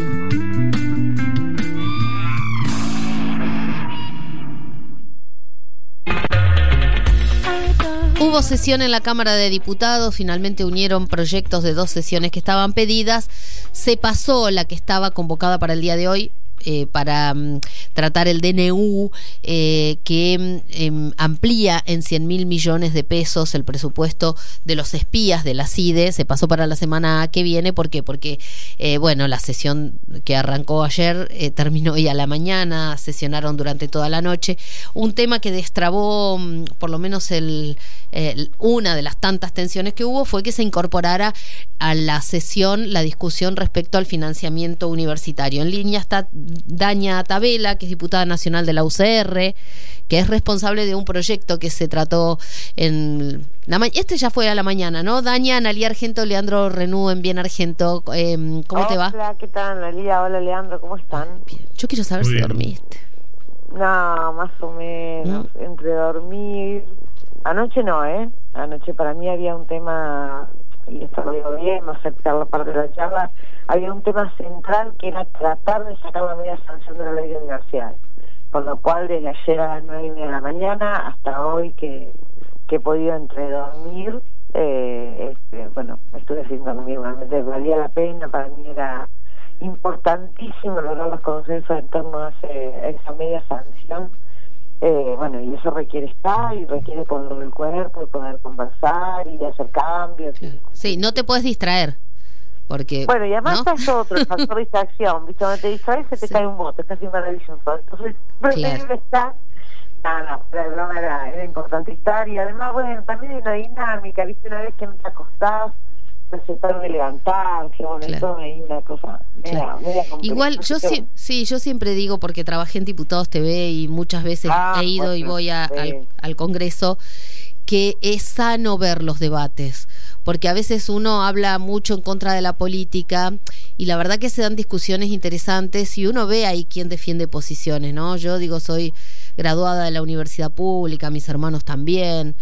Hubo sesión en la Cámara de Diputados, finalmente unieron proyectos de 2 sesiones que estaban pedidas. Se pasó la que estaba convocada para el día de hoy, para tratar el DNU, que amplía en 100.000 millones de pesos el presupuesto de los espías de la CIDE. Se pasó para la semana que viene. ¿Por qué? Porque bueno, la sesión que arrancó ayer terminó hoy a la mañana, sesionaron durante toda la noche. Un tema que destrabó por lo menos una de las tantas tensiones que hubo fue que se incorporara a la sesión la discusión respecto al financiamiento universitario. En línea está Daña Tabela, que es diputada nacional de la UCR, que es responsable de un proyecto que se trató en este ya fue a la mañana, ¿no? Daña, Analía Argento, Leandro Renú en Bien Argento. ¿Cómo te va? Hola, ¿qué tal, Analía? Hola, Leandro, ¿cómo están? Bien. Yo quiero saber si dormiste. No, más o menos, entre dormir. Anoche no, Anoche para mí había un tema, y esto lo digo bien, no aceptar la parte de la charla, había un tema central que era tratar de sacar la media sanción de la ley de universidades. Por lo cual, desde ayer a las 9:30 de la mañana hasta hoy que he podido entre dormir, bueno, estuve sin dormir, realmente valía la pena, para mí era importantísimo lograr los consensos en torno a esa media sanción. Bueno, y eso requiere estar y requiere ponerlo en el cuerpo y poder conversar y hacer cambios. Sí, no te puedes distraer. Porque, bueno, y además es otro, el factor de distracción, ¿viste? Cuando te distraes se te cae un voto, es casi maravilloso. Entonces, preferible estar. No, la broma era importante estar. Y además, bueno, también hay una dinámica, ¿viste? Una vez que no te acostás, se tratar de levantarse, bueno, eso hay una cosa media compleja. Igual, yo yo siempre digo, porque trabajé en Diputados TV y muchas veces he ido y voy al Congreso, que es sano ver los debates, porque a veces uno habla mucho en contra de la política y la verdad que se dan discusiones interesantes y uno ve ahí quién defiende posiciones, ¿no? Yo digo, soy graduada de la universidad pública, mis hermanos también,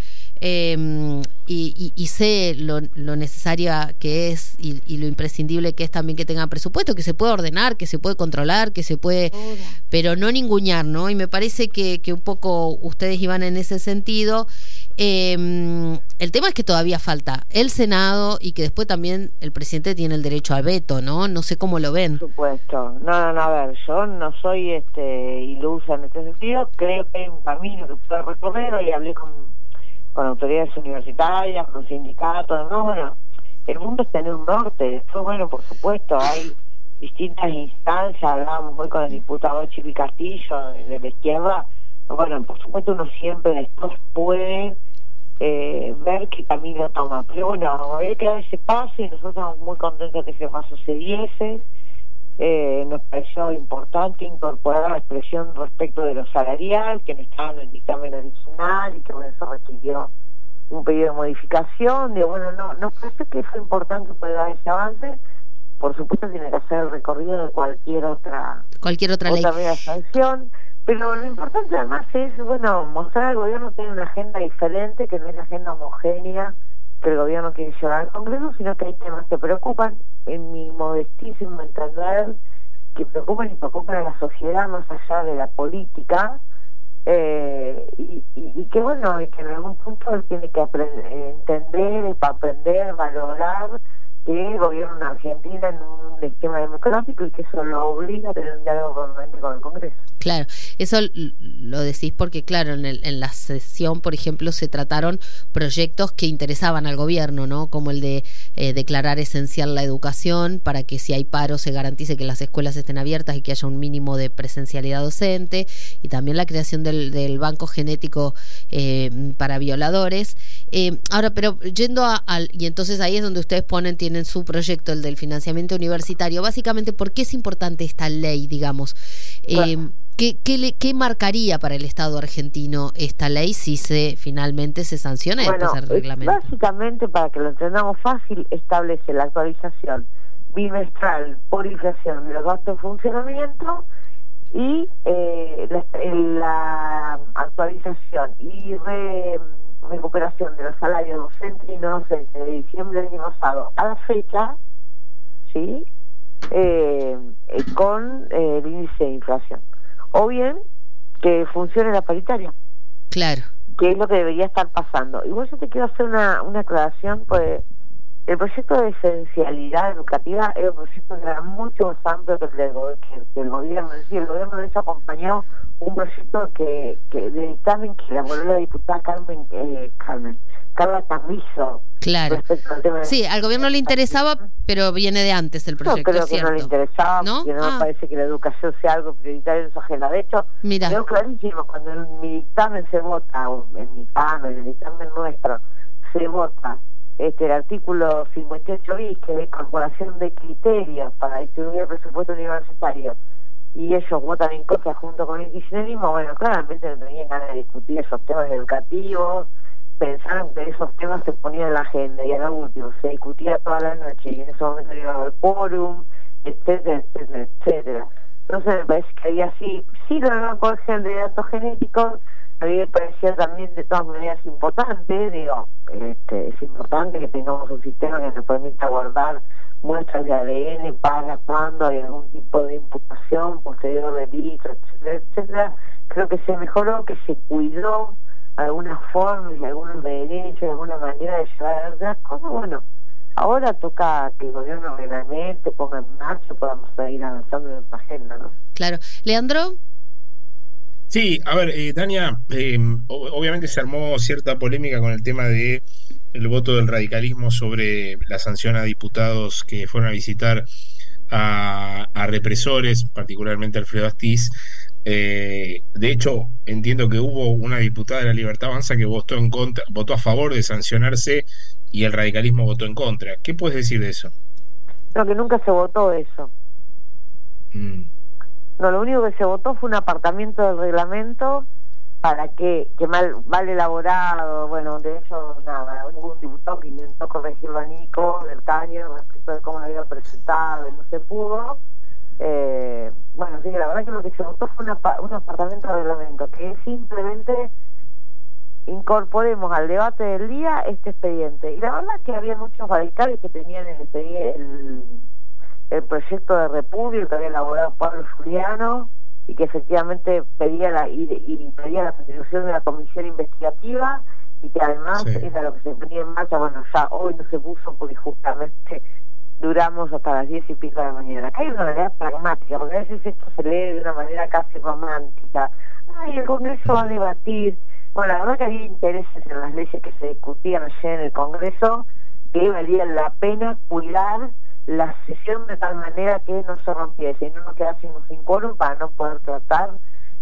y sé lo necesaria que es y lo imprescindible que es también que tenga presupuesto, que se puede ordenar, que se puede controlar, que se puede, pero no ningunear, ¿no? Y me parece que un poco ustedes iban en ese sentido. El tema es que todavía falta el Senado y que después también el presidente tiene el derecho al veto, ¿no? No sé cómo lo ven. Por supuesto. No, a ver, yo no soy ilusa en este sentido. Creo que hay un camino que puedo recorrer. Hoy hablé con autoridades universitarias, con sindicatos, ¿no? Bueno, el mundo es tener un norte. Después, bueno, por supuesto, hay distintas instancias. Hablábamos hoy con el diputado Chivi Castillo de la izquierda, bueno, por supuesto uno siempre después puede ver qué camino toma, pero bueno, había que dar ese paso y nosotros estamos muy contentos que ese paso se diese. Nos pareció importante incorporar la expresión respecto de lo salarial, que no estaba en el dictamen original y que bueno, eso requirió un pedido de modificación. Bueno, nos parece que fue importante poder dar ese avance. Por supuesto tiene que hacer el recorrido de cualquier otra ley, media sanción, pero lo importante además es, bueno, mostrar al gobierno que tiene una agenda diferente, que no es la agenda homogénea que el gobierno quiere llevar al Congreso, sino que hay temas que preocupan, en mi modestísimo entender, que preocupan a la sociedad más allá de la política, y que bueno, y que en algún punto él tiene que entender, para aprender, valorar que el gobierno en Argentina en un esquema democrático y que eso lo obliga a tener un diálogo permanente con el Congreso. Claro, eso lo decís porque, claro, en la sesión, por ejemplo, se trataron proyectos que interesaban al gobierno, ¿no? Como el de declarar esencial la educación para que si hay paro se garantice que las escuelas estén abiertas y que haya un mínimo de presencialidad docente, y también la creación del banco genético para violadores. Ahora, pero yendo y entonces ahí es donde ustedes tienen su proyecto, el del financiamiento universitario. Básicamente, ¿por qué es importante esta ley, digamos? Claro. ¿Qué marcaría para el Estado argentino esta ley si finalmente se sanciona y después el reglamento? Básicamente, para que lo entendamos fácil, establece la actualización bimestral por inflación de los gastos de funcionamiento y la actualización y recuperación de los salarios docentes y no docentes de diciembre del año pasado a la fecha, ¿sí? Con el índice de inflación. O bien que funcione la paritaria. Claro. Que es lo que debería estar pasando. Igual yo te quiero hacer una aclaración, pues el proyecto de esencialidad educativa es un proyecto que era mucho más amplio que el gobierno. Es decir, el gobierno de hecho acompañó un proyecto de dictamen que elaboró la diputada Carla Carrizo. Claro. Sí, al gobierno le interesaba, pero viene de antes el proyecto. Yo creo que no le interesaba, ¿no? Porque no me parece que la educación sea algo prioritario en su agenda. De hecho, veo clarísimo, cuando en mi dictamen se vota, o en mi dictamen, en el dictamen nuestro, se vota el artículo 58 bis, que es la incorporación de criterios para distribuir el presupuesto universitario, y ellos votan en contra junto con el kirchnerismo. Bueno, claramente no tenían ganas de discutir esos temas educativos, pensaron que esos temas se ponían en la agenda y a lo último se discutía toda la noche y en ese momento iba a haber quórum, etcétera, etcétera, etcétera. Entonces me parece que había sí la nueva colección de datos genéticos. A mí me parecía también de todas maneras importante, es importante que tengamos un sistema que nos permita guardar muestras de ADN para cuando hay algún tipo de imputación posterior de delito, etcétera, etcétera. Creo que se mejoró, que se cuidó algunas formas y algunos derechos, alguna manera de llevar a las cosas. Bueno, ahora toca que el gobierno realmente ponga en marcha, podamos seguir avanzando en nuestra agenda, ¿no? Claro. ¿Leandro? Sí, a ver, Tania, obviamente se armó cierta polémica con el tema de el voto del radicalismo sobre la sanción a diputados que fueron a visitar a represores, particularmente Alfredo Astiz. De hecho, entiendo que hubo una diputada de la Libertad Avanza que votó a favor de sancionarse y el radicalismo votó en contra. ¿Qué puedes decir de eso? No, que nunca se votó eso. No, lo único que se votó fue un apartamiento del reglamento para que mal elaborado. Bueno, de hecho, nada, hubo un diputado que intentó corregirlo a Nico del Caño respecto de cómo lo había presentado y no se pudo. Bueno, sí, la verdad que lo que se votó fue un apartamento de reglamento, que es simplemente incorporemos al debate del día este expediente. Y la verdad es que había muchos radicales que tenían el proyecto de repudio que había elaborado Pablo Juliano y que efectivamente pedía la constitución de la comisión investigativa y que además era lo que se ponía en marcha. Bueno, ya hoy no se puso porque justamente duramos hasta las 10 y pico de la mañana. Acá hay una manera pragmática, porque a veces esto se lee de una manera casi romántica. Ay, el Congreso va a debatir. Bueno, la verdad que había intereses en las leyes que se discutían ayer en el Congreso que valía la pena cuidar la sesión de tal manera que no se rompiese y no nos quedásemos sin quórum para no poder tratar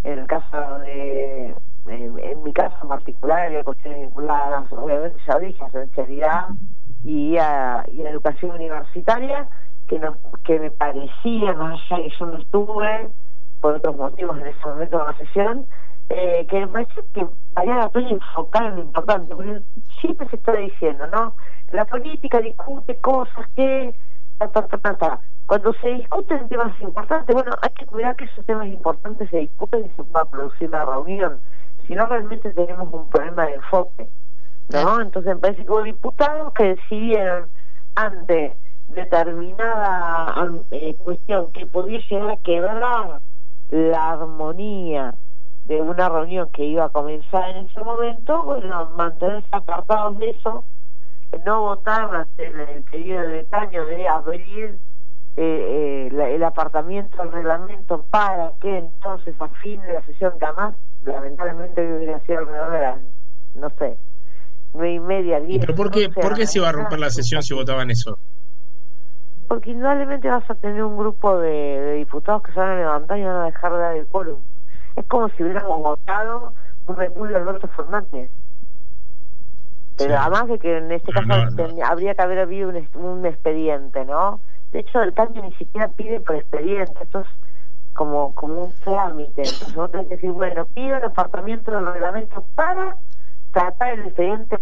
En el caso de, en mi caso en particular, había cuestiones vinculadas, obviamente ya dije, a sinceridad y a educación universitaria, que me parecía, más allá que yo no estuve por otros motivos en ese momento de la sesión, que me parece que valía la pena enfocar en lo importante, porque siempre se está diciendo, ¿no? La política discute cosas que... Cuando se discuten temas importantes, bueno, hay que cuidar que esos temas importantes se discuten y se pueda producir la reunión. Si no, realmente tenemos un problema de enfoque, ¿no? Entonces me parece que hubo diputados que decidieron ante determinada cuestión que podía llegar a quebrar la armonía de una reunión que iba a comenzar en ese momento, bueno, mantenerse apartados de eso, no votar hasta el periodo de año de abrir el apartamiento del reglamento para que entonces a fin de la sesión, que además lamentablemente hubiera sido alrededor de las, no sé, 9:30, 10. ¿Pero por qué se iba a romper la sesión si votaban eso? Porque indudablemente vas a tener un grupo de diputados que se van a levantar y van a dejar de dar el quórum. Es como si hubiéramos votado un repudio a Alberto Fernández. Pero sí, además de que en este caso habría que haber habido un expediente, ¿no? De hecho, el cambio ni siquiera pide por expediente, esto es como un trámite. Entonces vos tenés que decir, bueno, pido el apartamiento del reglamento para tratar el expediente,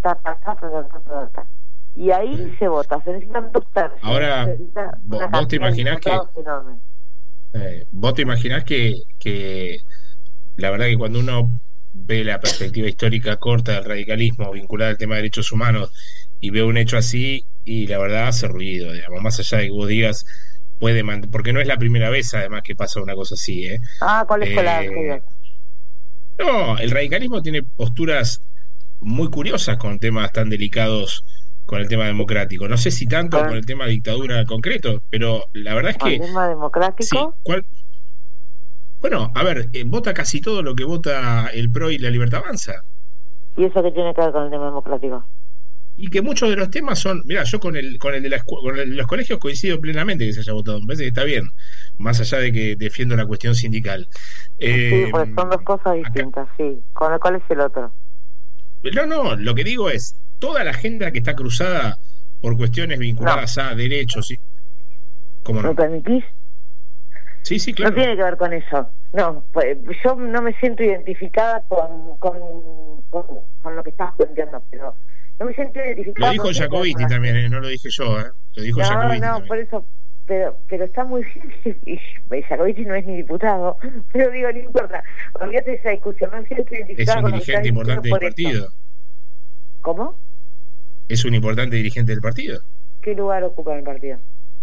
y ahí se vota, se necesitan 2/3. Ahora, vos te imaginás que la verdad que cuando uno ve la perspectiva histórica corta del radicalismo vinculada al tema de derechos humanos y ve un hecho así, y la verdad hace ruido, digamos, más allá de que vos digas puede porque no es la primera vez además que pasa una cosa así, ¿cuál es la anterior? No, el radicalismo tiene posturas muy curiosas con temas tan delicados, con el tema democrático. No sé si tanto con el tema de dictadura concreto, pero la verdad es que... ¿El tema democrático? Sí, bueno, a ver, vota casi todo lo que vota el PRO y la Libertad Avanza. ¿Y eso qué tiene que ver con el tema democrático? Y que muchos de los temas son... Mirá, yo con el de los colegios coincido plenamente que se haya votado. Me parece que está bien, más allá de que defiendo la cuestión sindical. Sí, porque son dos cosas distintas, sí. ¿Cuál es el otro? No, lo que digo es, toda la agenda que está cruzada por cuestiones vinculadas a derechos... ¿Cómo no? ¿Me permitís? Sí, claro. No tiene que ver con eso. No, pues yo no me siento identificada con lo que estás planteando, pero no me siento identificada. Lo dijo Jacobiti también, no lo dije yo, lo dijo Jacobiti. No, por eso, pero está muy bien, y Jacobiti no es ni diputado, pero digo, no importa, olvídate de esa discusión, no me siento identificada. Es un dirigente importante del partido. ¿Cómo? Es un importante dirigente del partido. ¿Qué lugar ocupa en el partido?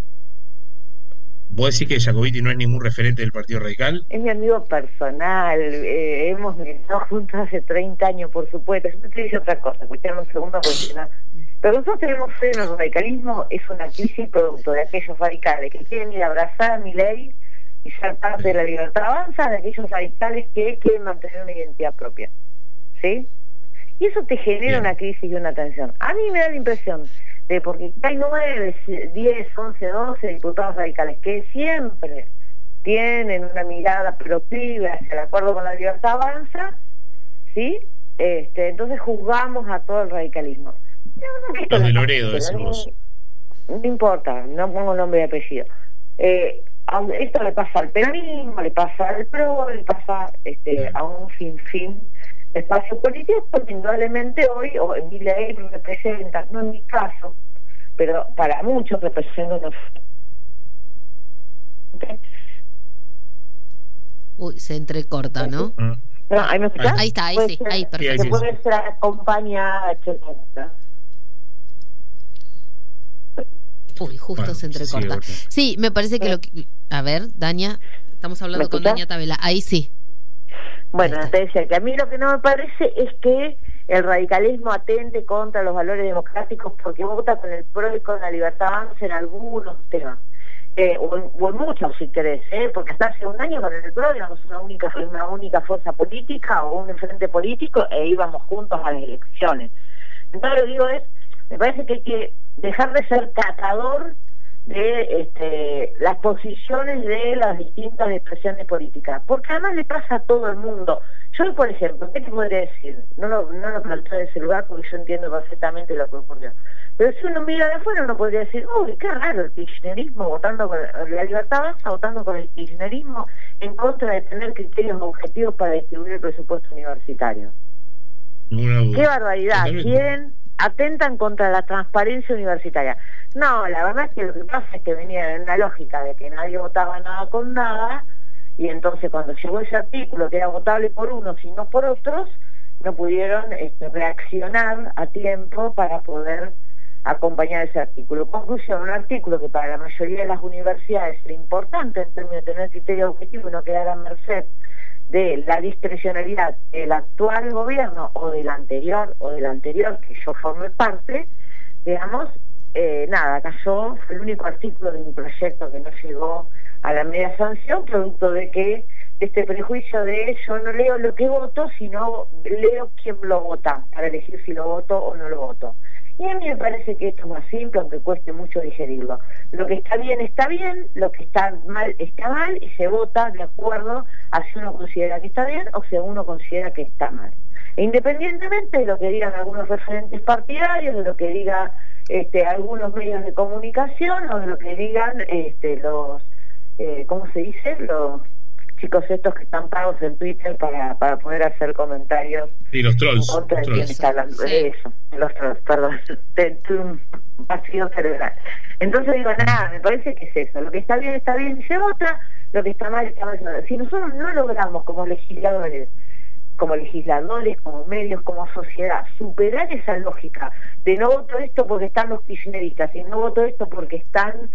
¿Vos decís que Jacobiti no es ningún referente del Partido Radical? Es mi amigo militado hemos militado juntos hace 30 años, por supuesto. Yo te dije otra cosa, escuchame un segundo porque no. Pero nosotros tenemos fe en el radicalismo, es una crisis producto de aquellos radicales que quieren ir a abrazar a Milei y ser parte de la Libertad Avanza, de aquellos radicales que quieren mantener una identidad propia, ¿sí? Y eso te genera una crisis y una tensión. A mí me da la impresión de porque hay 9, 10, 11, 12 diputados radicales que siempre tienen una mirada proclive hacia el acuerdo con la Libertad Avanza, ¿sí? Entonces juzgamos a todo el radicalismo. Los de Loredo, decimos. No importa, no pongo nombre y apellido. Esto le pasa al peronismo, le pasa al PRO, le pasa a un sinfín de espacios políticos, porque indudablemente hoy Milei representa, no en mi caso, pero para muchos representa una... Uy, se entrecorta, ¿no? No, ¿ahí me escuchás? Ahí está, ahí sí, ahí, perfecto. Se puede ser acompañada, etcétera. Uy, justo se entrecorta. Sí, me parece que lo que... A ver, Daña, estamos hablando con Daña Tabela. Ahí sí. Bueno, te decía que a mí lo que no me parece es que el radicalismo atente contra los valores democráticos porque vota con el PRO y con la Libertad Avanza en algunos temas. O en muchos, si querés, porque hasta hace un año con el PRO éramos una única fuerza política o un frente político e íbamos juntos a las elecciones. Entonces lo que digo es, me parece que hay que dejar de ser catador de las posiciones de las distintas expresiones políticas, porque además le pasa a todo el mundo. Yo, por ejemplo, ¿qué te podría decir? No lo planteo de ese lugar porque yo entiendo perfectamente lo que ocurrió. Pero si uno mira de afuera, uno podría decir, uy, qué raro el kirchnerismo votando con la Libertad Avanza, votando con el kirchnerismo en contra de tener criterios objetivos para distribuir el presupuesto universitario. ¡Qué barbaridad! Atentan contra la transparencia universitaria. No, la verdad es que lo que pasa es que venía en la lógica de que nadie votaba nada con nada, y entonces cuando llegó ese artículo que era votable por unos y no por otros, no pudieron reaccionar a tiempo para poder acompañar ese artículo. Conclusión, un artículo que para la mayoría de las universidades era importante en términos de tener criterios objetivos y no quedar a merced de la discrecionalidad del actual gobierno o del anterior que yo formé parte, digamos, cayó. Fue el único artículo de mi proyecto que no llegó a la media sanción, producto de que este prejuicio de yo no leo lo que voto, sino leo quién lo vota para elegir si lo voto o no lo voto. Y a mí me parece que esto es más simple, aunque cueste mucho digerirlo. Lo que está bien, lo que está mal, y se vota de acuerdo a si uno considera que está bien o si uno considera que está mal. E independientemente de lo que digan algunos referentes partidarios, de lo que digan algunos medios de comunicación o de lo que digan los, ¿cómo se dice? Los chicos estos que están pagos en Twitter para poder hacer comentarios. Y los trolls. Contra de quien está hablando. Eso, los trolls, perdón. Un vacío cerebral. Entonces digo, nada, me parece que es eso. Lo que está bien y se vota, lo que está mal, se vota. Si nosotros no logramos como legisladores, como medios, como sociedad, superar esa lógica de no voto esto porque están los kirchneristas y no voto esto porque están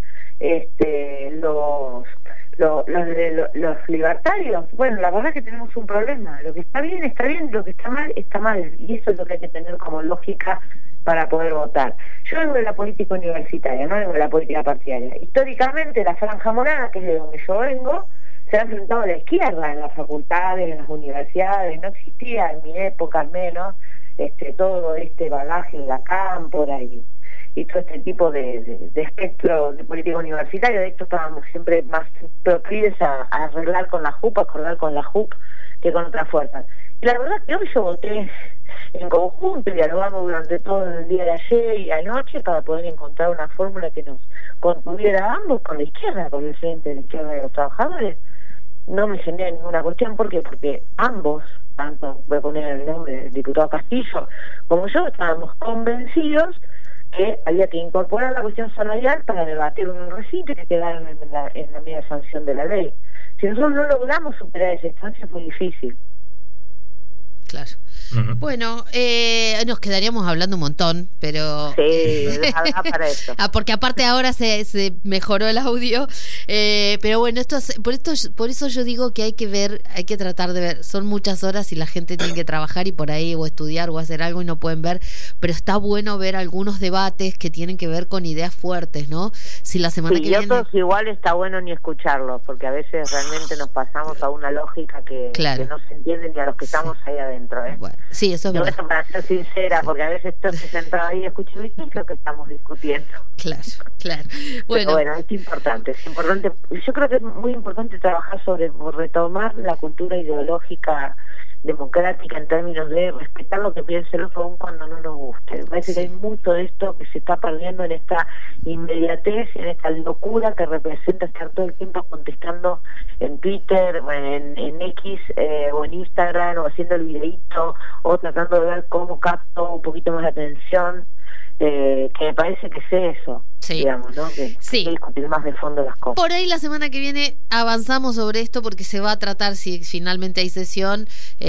los libertarios, bueno, la verdad es que tenemos un problema. Lo que está bien, lo que está mal, y eso es lo que hay que tener como lógica para poder votar. Yo vengo de la política universitaria, no vengo de la política partidaria. Históricamente la franja morada, que es de donde yo vengo, se ha enfrentado a la izquierda en las facultades, en las universidades. No existía en mi época al menos todo este bagaje en la cámpora y todo este tipo de espectro de política universitaria. De hecho estábamos siempre más proclives a arreglar con la JUP, a acordar con la JUP que con otras fuerzas. Y la verdad que hoy yo voté en conjunto y dialogamos durante todo el día de ayer y anoche para poder encontrar una fórmula que nos contuviera a ambos con la izquierda, con el frente de la izquierda de los trabajadores. No me genera ninguna cuestión. ¿Por qué? Porque ambos, tanto voy a poner el nombre del diputado Castillo como yo, estábamos convencidos que había que incorporar la cuestión salarial para debatir un recinto y que quedara en la media sanción de la ley. Si nosotros no logramos superar esa instancia, fue difícil. Claro. Bueno, nos quedaríamos hablando un montón, pero... Sí, para eso. Porque aparte ahora se mejoró el audio, pero bueno, por eso yo digo que hay que tratar de ver, son muchas horas y la gente tiene que trabajar y por ahí o estudiar o hacer algo y no pueden ver, pero está bueno ver algunos debates que tienen que ver con ideas fuertes, ¿no? Si la semana que viene... Y otros igual está bueno ni escucharlos, porque a veces realmente nos pasamos a una lógica que no se entiende ni a los que estamos ahí adentro, ¿eh? Bueno. Sí, eso es verdad. Eso para ser sincera, porque a veces estoy sentada ahí y escucho qué es lo que estamos discutiendo. Claro. Bueno, es importante. Yo creo que es muy importante trabajar por retomar la cultura ideológica democrática en términos de respetar lo que piense el otro aun cuando no nos guste. Me parece que hay mucho de esto que se está perdiendo en esta inmediatez, en esta locura que representa estar todo el tiempo contestando en Twitter, en X o en Instagram, o haciendo el videíto, o tratando de ver cómo capto un poquito más de atención, que me parece que es eso. Sí. Digamos, ¿no? Que hay que discutir más de fondo las cosas. Por ahí la semana que viene avanzamos sobre esto porque se va a tratar, si finalmente hay sesión,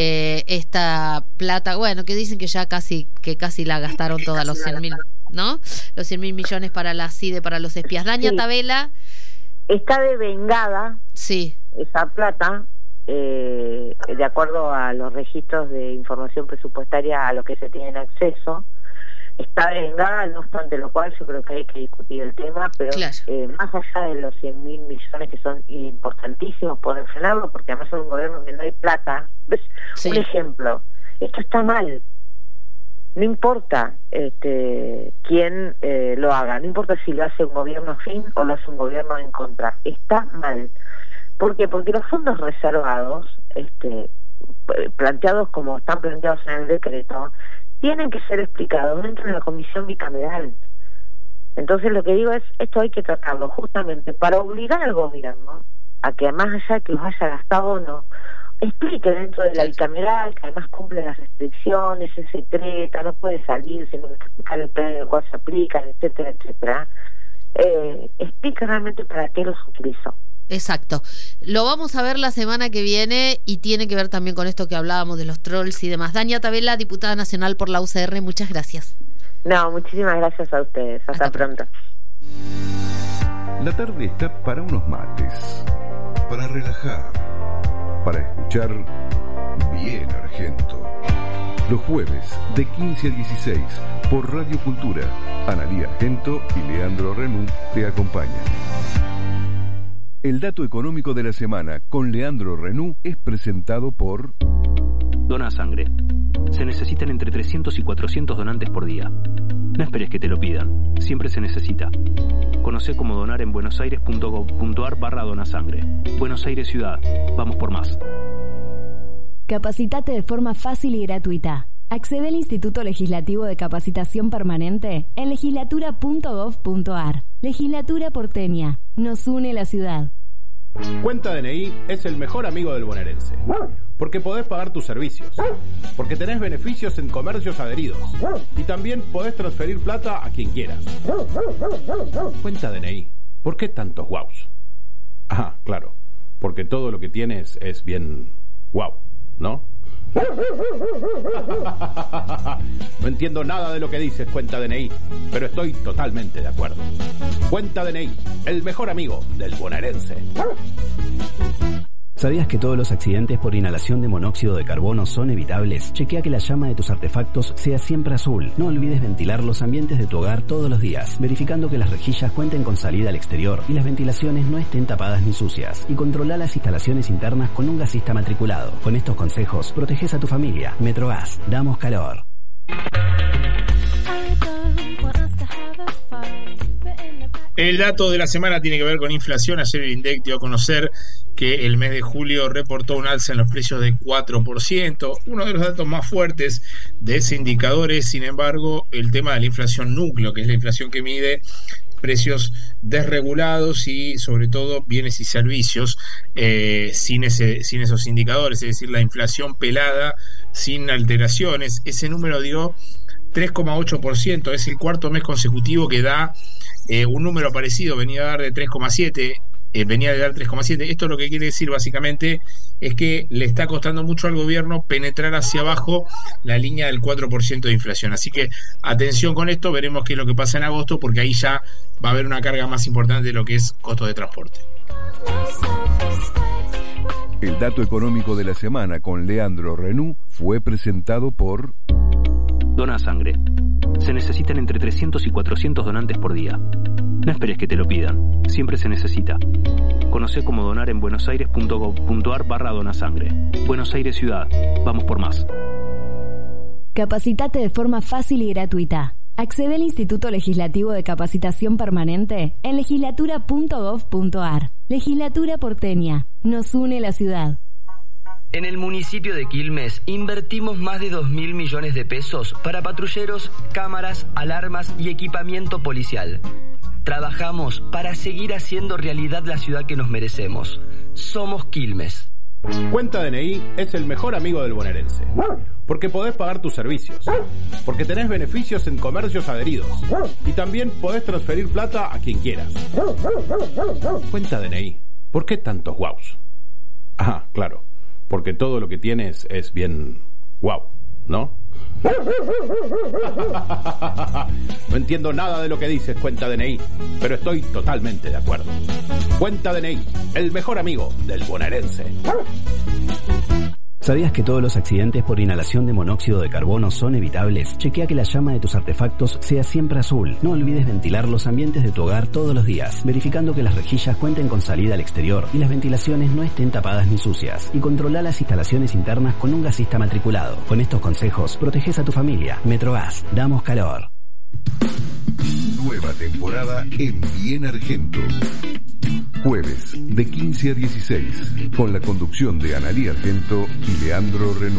esta plata, bueno, que dicen que ya casi la gastaron toda, los 100.000, ¿no? Los 100.000 millones para la CIDE, para los espías. Daña Tabela. Está devengada esa plata, de acuerdo a los registros de información presupuestaria a los que se tienen acceso. Está devengada, no obstante lo cual yo creo que hay que discutir el tema, pero más allá de los 100.000 millones que son importantísimos poder frenarlo, porque además es un gobierno que no hay plata. Un ejemplo, esto está mal. no importa quién lo haga, no importa si lo hace un gobierno afín o lo hace un gobierno en contra, está mal. ¿Por qué? Porque los fondos reservados, planteados como están planteados en el decreto, tienen que ser explicados dentro de la comisión bicameral. Entonces lo que digo es, esto hay que tratarlo justamente para obligar al gobierno a que, más allá de que los haya gastado o no, explique dentro de la bicameral, que además cumple las restricciones, es secreta, no puede salir, sino que explicar el plan en el cual se aplican, etcétera, etcétera. Explica realmente para qué los utilizó. Exacto. Lo vamos a ver la semana que viene y tiene que ver también con esto que hablábamos de los trolls y demás. Dania Tabela, diputada nacional por la UCR, muchas gracias. No, muchísimas gracias a ustedes. Hasta pronto. La tarde está para unos mates, para relajar, para escuchar bien Argento. Los jueves de 15 a 16 por Radio Cultura, Analía Argento y Leandro Renú te acompañan. El dato económico de la semana con Leandro Renú es presentado por Dona sangre. Se necesitan entre 300 y 400 donantes por día. No esperes que te lo pidan. Siempre se necesita. Conoce cómo donar en buenosaires.gov.ar/donasangre. Buenos Aires Ciudad. Vamos por más. Capacitate de forma fácil y gratuita. Accede al Instituto Legislativo de Capacitación Permanente en legislatura.gov.ar. Legislatura porteña. Nos une la ciudad. Cuenta DNI es el mejor amigo del bonaerense. Porque podés pagar tus servicios. Porque tenés beneficios en comercios adheridos. Y también podés transferir plata a quien quieras. Cuenta DNI. ¿Por qué tantos guaus? Ah, claro. Porque todo lo que tienes es bien guau, ¿no? No entiendo nada de lo que dices, Cuenta DNI, pero estoy totalmente de acuerdo. Cuenta DNI, el mejor amigo del bonaerense. ¿Sabías que todos los accidentes por inhalación de monóxido de carbono son evitables? Chequea que la llama de tus artefactos sea siempre azul. No olvides ventilar los ambientes de tu hogar todos los días, verificando que las rejillas cuenten con salida al exterior y las ventilaciones no estén tapadas ni sucias. Y controla las instalaciones internas con un gasista matriculado. Con estos consejos, proteges a tu familia. Metrogas, damos calor. El dato de la semana tiene que ver con inflación. Ayer el INDEC dio a conocer que el mes de julio reportó un alza en los precios de 4%. Uno de los datos más fuertes de ese indicador es, sin embargo, el tema de la inflación núcleo, que es la inflación que mide precios desregulados y sobre todo bienes y servicios sin esos indicadores, es decir, la inflación pelada sin alteraciones. Ese número dio 3,8%, es el cuarto mes consecutivo que da un número parecido, venía a dar de 3,7%. Venía de dar 3,7. Esto lo que quiere decir básicamente es que le está costando mucho al gobierno penetrar hacia abajo la línea del 4% de inflación. Así que atención con esto, veremos qué es lo que pasa en agosto, porque ahí ya va a haber una carga más importante de lo que es costo de transporte. El dato económico de la semana con Leandro Renú fue presentado por Dona sangre. Se necesitan entre 300 y 400 donantes por día. No esperes que te lo pidan. Siempre se necesita. Conoce cómo donar en buenosaires.gov.ar/donasangre. Buenos Aires Ciudad. Vamos por más. Capacitate de forma fácil y gratuita. Accede al Instituto Legislativo de Capacitación Permanente en legislatura.gov.ar. Legislatura porteña. Nos une la ciudad. En el municipio de Quilmes invertimos más de 2.000 millones de pesos para patrulleros, cámaras, alarmas y equipamiento policial. Trabajamos para seguir haciendo realidad la ciudad que nos merecemos. Somos Quilmes. Cuenta DNI es el mejor amigo del bonaerense. Porque podés pagar tus servicios. Porque tenés beneficios en comercios adheridos. Y también podés transferir plata a quien quieras. Cuenta DNI. ¿Por qué tantos guaus? Ah, claro. Porque todo lo que tienes es bien guau, ¿no? No entiendo nada de lo que dices, Cuenta DNI, pero estoy totalmente de acuerdo. Cuenta DNI, el mejor amigo del bonaerense. ¿Sabías que todos los accidentes por inhalación de monóxido de carbono son evitables? Chequea que la llama de tus artefactos sea siempre azul. No olvides ventilar los ambientes de tu hogar todos los días, verificando que las rejillas cuenten con salida al exterior y las ventilaciones no estén tapadas ni sucias. Y controla las instalaciones internas con un gasista matriculado. Con estos consejos, proteges a tu familia. Metrogas, damos calor. Nueva temporada en Bien Argento. Jueves de 15 a 16, con la conducción de Analía Argento y Leandro Renú.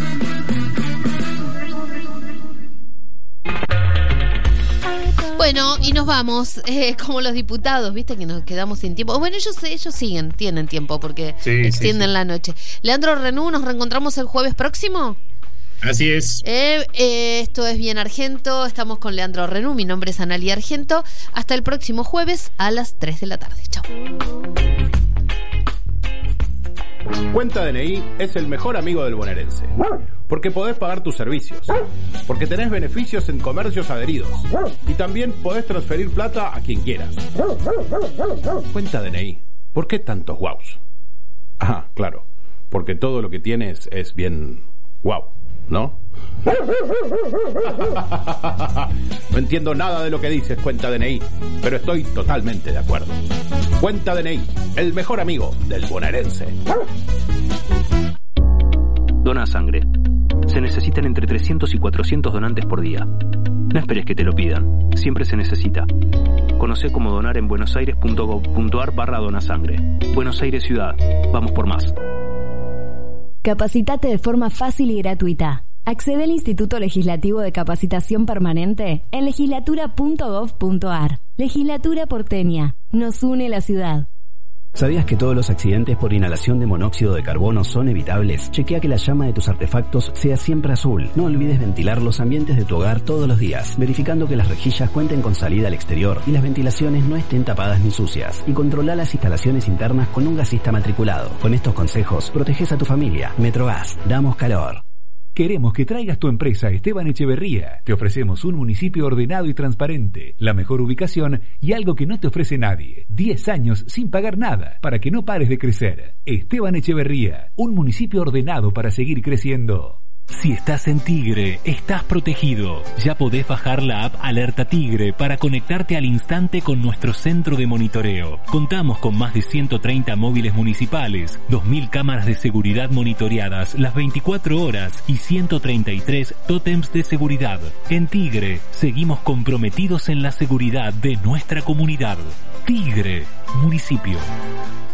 Bueno, y nos vamos, como los diputados, viste que nos quedamos sin tiempo. Bueno, ellos tienen tiempo porque extienden la noche. Leandro Renú, ¿nos reencontramos el jueves próximo? Así es. Esto es Bien Argento, estamos con Leandro Renú, mi nombre es Analía Argento. Hasta el próximo jueves a las 3 de la tarde. Chao. Cuenta DNI es el mejor amigo del bonaerense, porque podés pagar tus servicios, porque tenés beneficios en comercios adheridos y también podés transferir plata a quien quieras. Cuenta DNI, ¿por qué tantos guaus? Ah, claro, porque todo lo que tienes es bien guau, ¿no? No entiendo nada de lo que dices, Cuenta DNI, pero estoy totalmente de acuerdo. Cuenta DNI, el mejor amigo del bonaerense. Dona sangre. Se necesitan entre 300 y 400 donantes por día. No esperes que te lo pidan, siempre se necesita. Conoce cómo donar en buenosaires.gov.ar/donasangre. Buenos Aires Ciudad, vamos por más. Capacitate de forma fácil y gratuita. Accede al Instituto Legislativo de Capacitación Permanente en legislatura.gov.ar. Legislatura porteña. Nos une la ciudad. ¿Sabías que todos los accidentes por inhalación de monóxido de carbono son evitables? Chequea que la llama de tus artefactos sea siempre azul. No olvides ventilar los ambientes de tu hogar todos los días, verificando que las rejillas cuenten con salida al exterior y las ventilaciones no estén tapadas ni sucias. Y controla las instalaciones internas con un gasista matriculado. Con estos consejos, proteges a tu familia. Metrogas, damos calor. Queremos que traigas tu empresa a Esteban Echeverría. Te ofrecemos un municipio ordenado y transparente, la mejor ubicación y algo que no te ofrece nadie. 10 años sin pagar nada, para que no pares de crecer. Esteban Echeverría, un municipio ordenado para seguir creciendo. Si estás en Tigre, estás protegido. Ya podés bajar la app Alerta Tigre para conectarte al instante con nuestro centro de monitoreo. Contamos con más de 130 móviles municipales, 2.000 cámaras de seguridad monitoreadas las 24 horas y 133 tótems de seguridad. En Tigre, seguimos comprometidos en la seguridad de nuestra comunidad. Tigre, municipio.